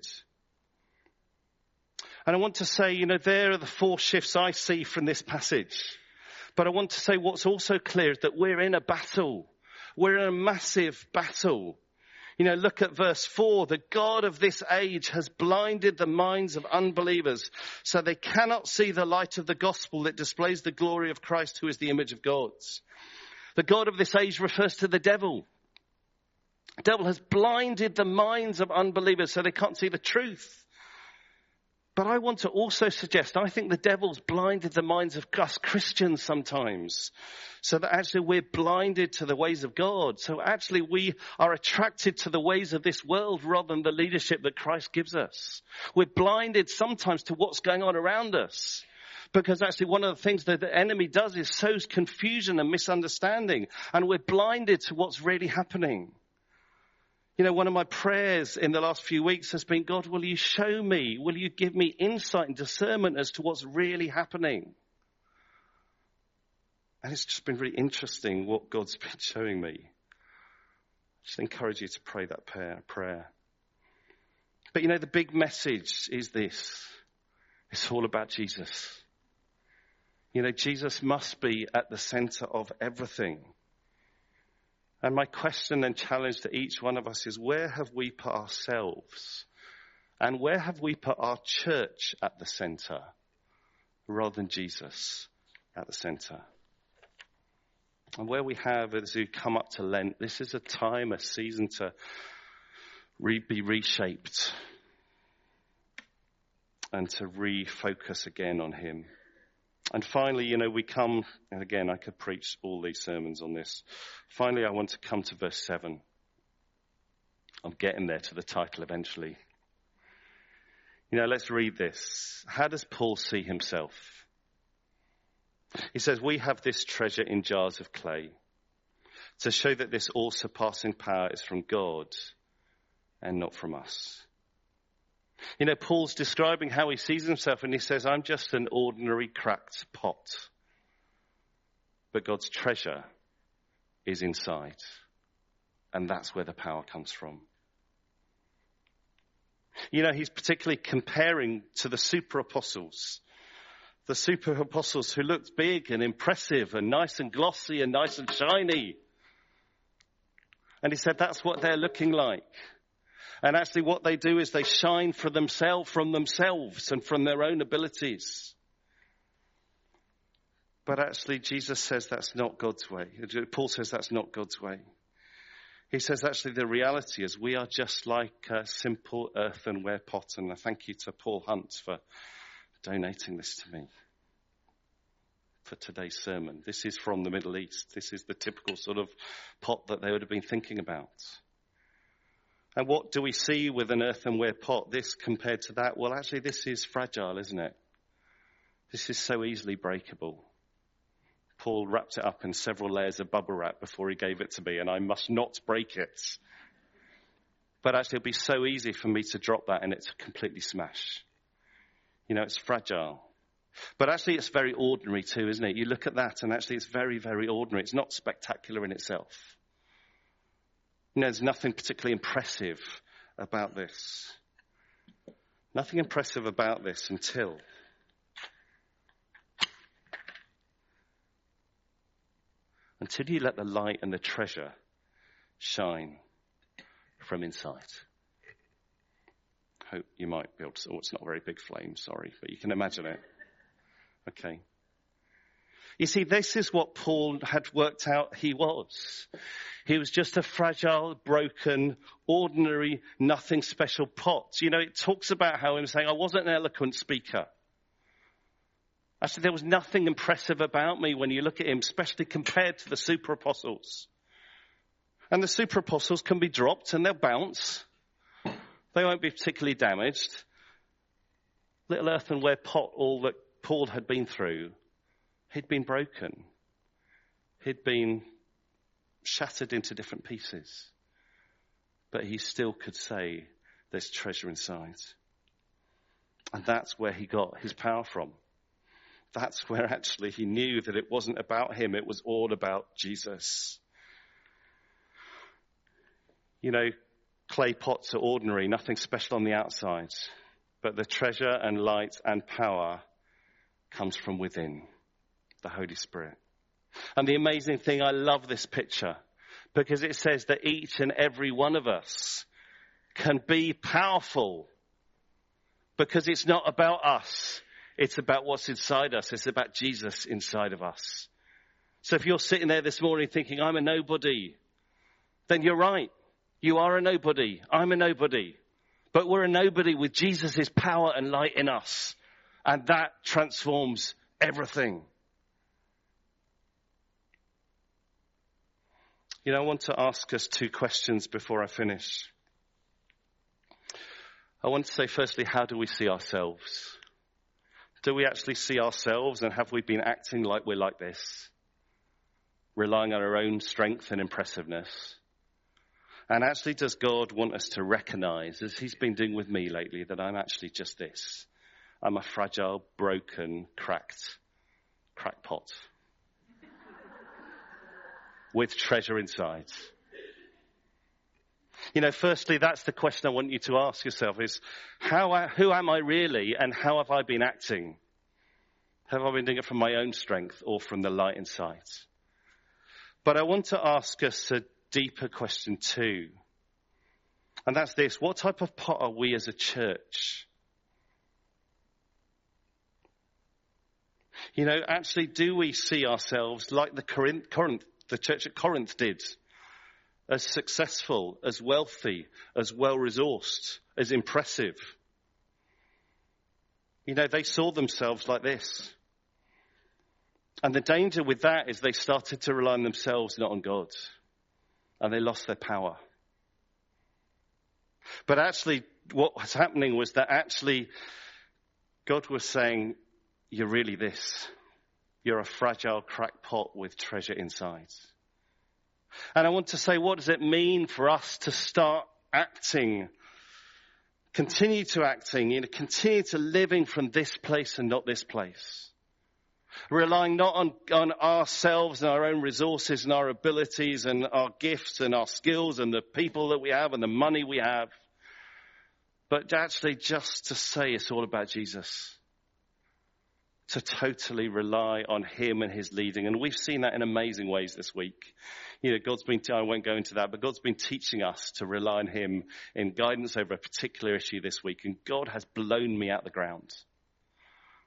And I want to say, there are the 4 shifts I see from this passage. But I want to say what's also clear is that we're in a battle. We're in a massive battle. Look at verse 4. The God of this age has blinded the minds of unbelievers so they cannot see the light of the gospel that displays the glory of Christ, who is the image of God. The God of this age refers to the devil. The devil has blinded the minds of unbelievers so they can't see the truth. But I want to also suggest, I think the devil's blinded the minds of us Christians sometimes, so that actually we're blinded to the ways of God. So actually we are attracted to the ways of this world rather than the leadership that Christ gives us. We're blinded sometimes to what's going on around us, because actually one of the things that the enemy does is sows confusion and misunderstanding, and we're blinded to what's really happening. One of my prayers in the last few weeks has been, God, will you show me, will you give me insight and discernment as to what's really happening? And it's just been really interesting what God's been showing me. I just encourage you to pray that prayer. But the big message is this. It's all about Jesus. Jesus must be at the center of everything. And my question and challenge to each one of us is, where have we put ourselves? And where have we put our church at the center rather than Jesus at the center? And where we have, as we come up to Lent, this is a time, a season to be reshaped and to refocus again on him. And finally, we come, and again, I could preach all these sermons on this. Finally, I want to come to verse 7. I'm getting there to the title eventually. Let's read this. How does Paul see himself? He says, we have this treasure in jars of clay to show that this all-surpassing power is from God and not from us. Paul's describing how he sees himself, and he says, I'm just an ordinary cracked pot. But God's treasure is inside. And that's where the power comes from. He's particularly comparing to the super apostles. The super apostles who looked big and impressive and nice and glossy and nice and shiny. And he said that's what they're looking like. And actually what they do is they shine from themselves and from their own abilities. But actually, Jesus says that's not God's way. Paul says that's not God's way. He says actually the reality is we are just like a simple earthenware pot. And I thank you to Paul Hunt for donating this to me for today's sermon. This is from the Middle East. This is the typical sort of pot that they would have been thinking about. And what do we see with an earthenware pot? This compared to that? Well, actually, this is fragile, isn't it? This is so easily breakable. Paul wrapped it up in several layers of bubble wrap before he gave it to me, and I must not break it. But actually, it'll be so easy for me to drop that and it to completely smash. You know, it's fragile. But actually, it's very ordinary too, isn't it? You look at that, and actually, it's very, very ordinary. It's not spectacular in itself. You know, there's nothing particularly impressive about this. Nothing impressive about this until you let the light and the treasure shine from inside. Hope you might be able to, it's not a very big flame, sorry, but you can imagine it. Okay. You see, this is what Paul had worked out he was. He was just a fragile, broken, ordinary, nothing special pot. You know, it talks about how he was saying, I wasn't an eloquent speaker. Actually, there was nothing impressive about me when you look at him, especially compared to the super apostles. And the super apostles can be dropped and they'll bounce. They won't be particularly damaged. Little earthenware pot, all that Paul had been through, he'd been broken. He'd been shattered into different pieces. But he still could say there's treasure inside. And that's where he got his power from. That's where actually he knew that it wasn't about him. It was all about Jesus. You know, clay pots are ordinary, nothing special on the outside. But the treasure and light and power comes from within, the Holy Spirit. And the amazing thing, I love this picture because it says that each and every one of us can be powerful because it's not about us. It's about what's inside us. It's about Jesus inside of us. So if you're sitting there this morning thinking, I'm a nobody, then you're right. You are a nobody. I'm a nobody. But we're a nobody with Jesus' power and light in us. And that transforms everything. You know, I want to ask us 2 questions before I finish. I want to say, firstly, how do we see ourselves? Do we actually see ourselves, and have we been acting like we're like this? Relying on our own strength and impressiveness? And actually, does God want us to recognize, as he's been doing with me lately, that I'm actually just this? I'm a fragile, broken, crackpot with treasure inside. You know, firstly, that's the question I want you to ask yourself is, who am I really and how have I been acting? Have I been doing it from my own strength or from the light inside? But I want to ask us a deeper question too. And that's this: what type of pot are we as a church? You know, actually, do we see ourselves like the church at Corinth did? As successful, as wealthy, as well-resourced, as impressive. You know, they saw themselves like this. And the danger with that is they started to rely on themselves, not on God. And they lost their power. But actually, what was happening was that actually God was saying, you're really this. You're a fragile crackpot with treasure inside. And I want to say, what does it mean for us to start acting, continue to acting, continue to living from this place and not this place? Relying not on ourselves and our own resources and our abilities and our gifts and our skills and the people that we have and the money we have, but actually just to say it's all about Jesus. To totally rely on him and his leading. And we've seen that in amazing ways this week. You know, I won't go into that, but God's been teaching us to rely on him in guidance over a particular issue this week. And God has blown me out the ground.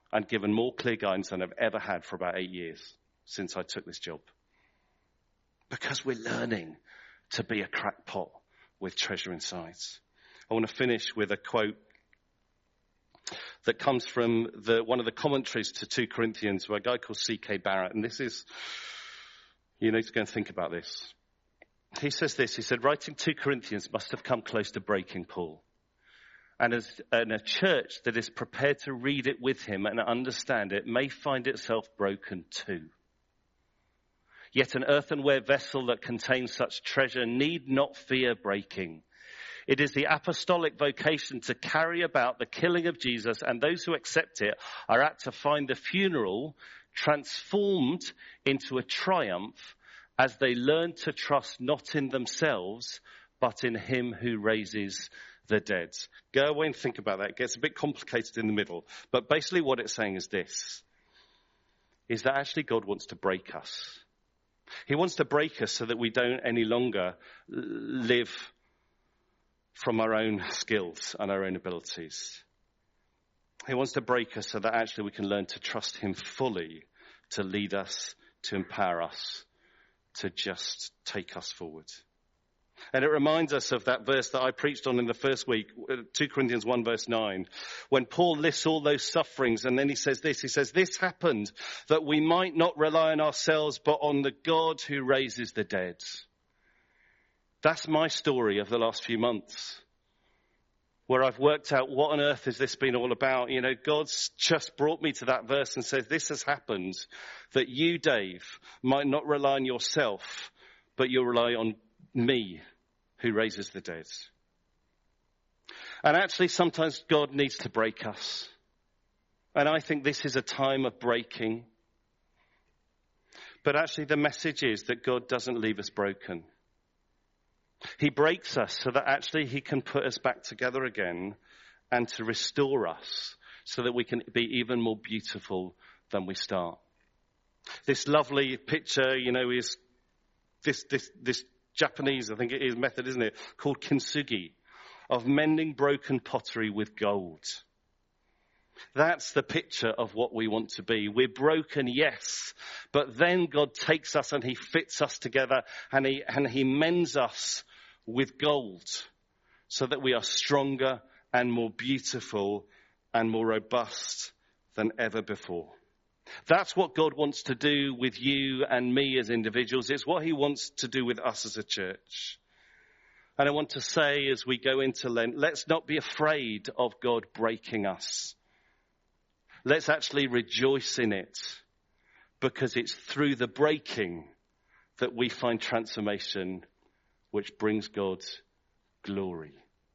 and given more clear guidance than I've ever had for about 8 years since I took this job. Because we're learning to be a crackpot with treasure inside. I want to finish with a quote that comes from one of the commentaries to 2 Corinthians by a guy called C.K. Barrett. And this is, you need to go and think about this. He says this, he said, writing 2 Corinthians must have come close to breaking Paul. And a church that is prepared to read it with him and understand it may find itself broken too. Yet an earthenware vessel that contains such treasure need not fear breaking. It is the apostolic vocation to carry about the killing of Jesus, and those who accept it are apt to find the funeral transformed into a triumph as they learn to trust not in themselves, but in him who raises the dead. Go away and think about that. It gets a bit complicated in the middle. But basically what it's saying is this, is that actually God wants to break us. He wants to break us so that we don't any longer live from our own skills and our own abilities. He wants to break us so that actually we can learn to trust him fully, to lead us, to empower us, to just take us forward. And it reminds us of that verse that I preached on in the first week, 2 Corinthians 1 verse 9, when Paul lists all those sufferings, and then he says, this happened that we might not rely on ourselves, but on the God who raises the dead. That's my story of the last few months, where I've worked out what on earth has this been all about. You know, God's just brought me to that verse and says, this has happened that you, Dave, might not rely on yourself, but you'll rely on me who raises the dead. And actually sometimes God needs to break us. And I think this is a time of breaking. But actually the message is that God doesn't leave us broken. He breaks us so that actually he can put us back together again and to restore us so that we can be even more beautiful than we start. This lovely picture, you know, is this Japanese, I think it is, method, isn't it, called kintsugi, of mending broken pottery with gold. That's the picture of what we want to be. We're broken, yes, but then God takes us and he fits us together and he mends us with gold so that we are stronger and more beautiful and more robust than ever before. That's what God wants to do with you and me as individuals. It's what he wants to do with us as a church. And I want to say as we go into Lent, let's not be afraid of God breaking us. Let's actually rejoice in it, because it's through the breaking that we find transformation, which brings God glory.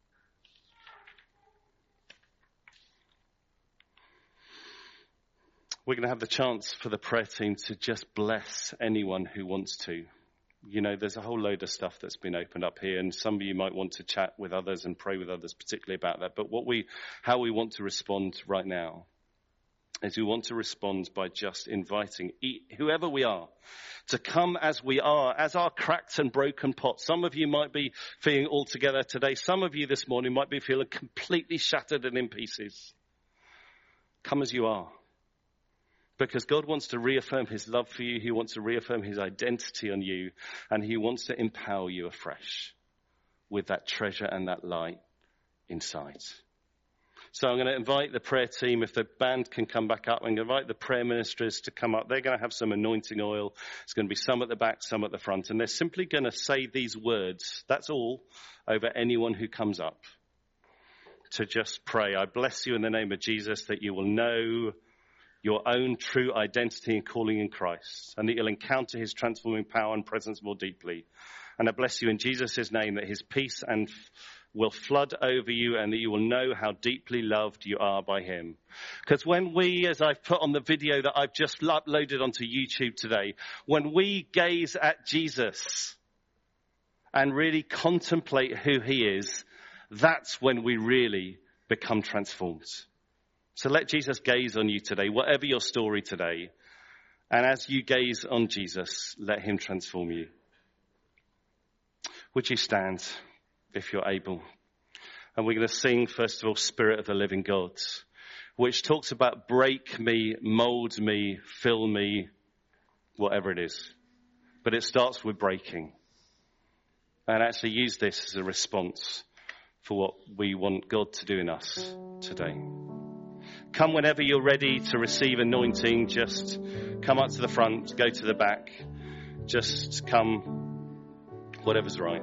We're going to have the chance for the prayer team to just bless anyone who wants to. You know, there's a whole load of stuff that's been opened up here, and some of you might want to chat with others and pray with others, particularly about that. But how we want to respond right now is we want to respond by just inviting whoever we are to come as we are, as our cracked and broken pot. Some of you might be feeling all together today. Some of you this morning might be feeling completely shattered and in pieces. Come as you are. Because God wants to reaffirm his love for you. He wants to reaffirm his identity on you. And he wants to empower you afresh with that treasure and that light inside. So I'm going to invite the prayer team, if the band can come back up, I'm going to invite the prayer ministers to come up. They're going to have some anointing oil. It's going to be some at the back, some at the front. And they're simply going to say these words. That's all, over anyone who comes up. To just pray. I bless you in the name of Jesus that you will know your own true identity and calling in Christ, and that you'll encounter his transforming power and presence more deeply. And I bless you in Jesus' name that his peace will flood over you, and that you will know how deeply loved you are by him. Because when we, as I've put on the video that I've just uploaded onto YouTube today, when we gaze at Jesus and really contemplate who he is, that's when we really become transformed. So let Jesus gaze on you today, whatever your story today. And as you gaze on Jesus, let him transform you. Would you stand if you're able? And we're going to sing, first of all, Spirit of the Living God. which talks about break me, mold me, fill me, whatever it is. But it starts with breaking. And actually use this as a response for what we want God to do in us today. Come whenever you're ready to receive anointing. Just come up to the front, go to the back. Just come, whatever's right.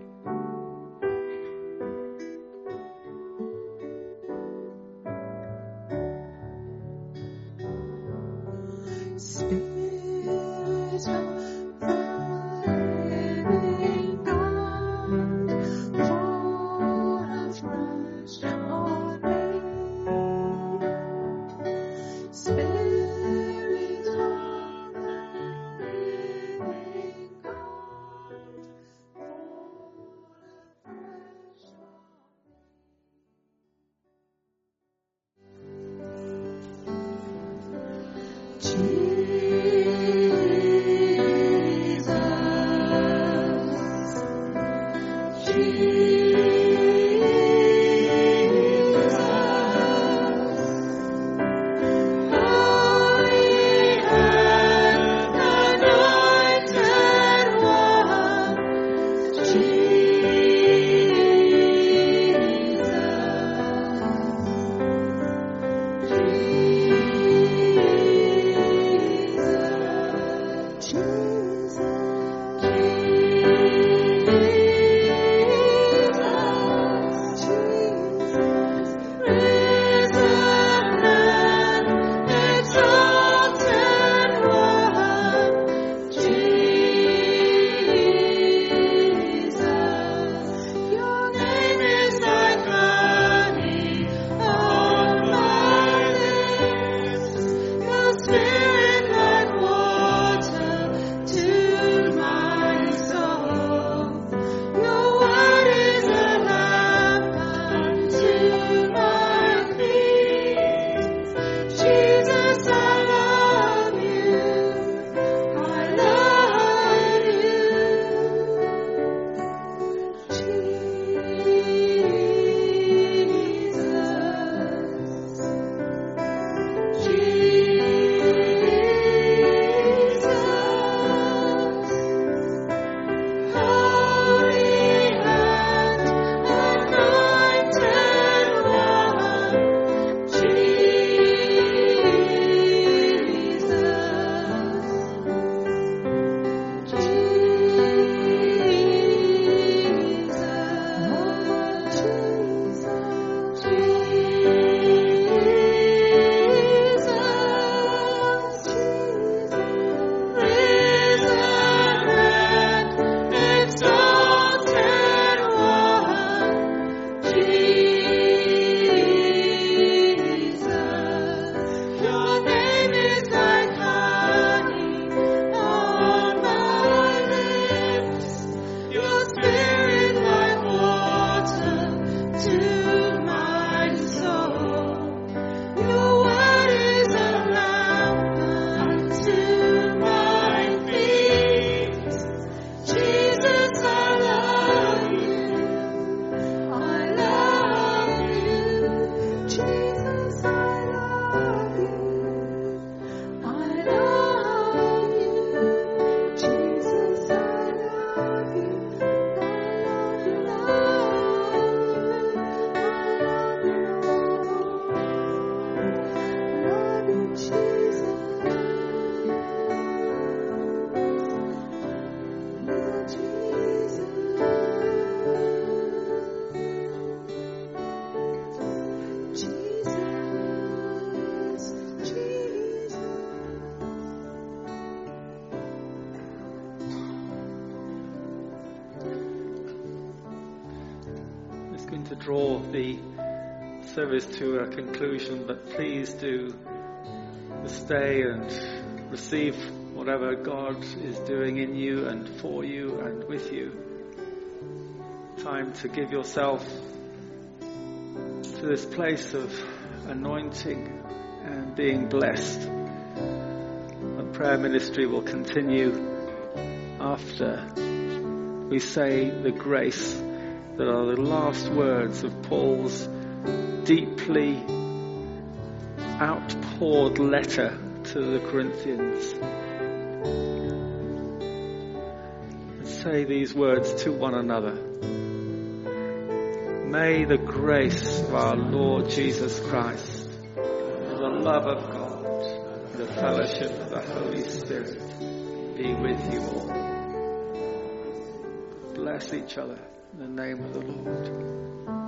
To draw the service to a conclusion, but please do stay and receive whatever God is doing in you and for you and with you. Time to give yourself to this place of anointing and being blessed. And prayer ministry will continue after we say the grace that are the last words of Paul's deeply outpoured letter to the Corinthians. And say these words to one another. May the grace of our Lord Jesus Christ, the love of God, and the fellowship of the Holy Spirit be with you all. Bless each other in the name of the Lord.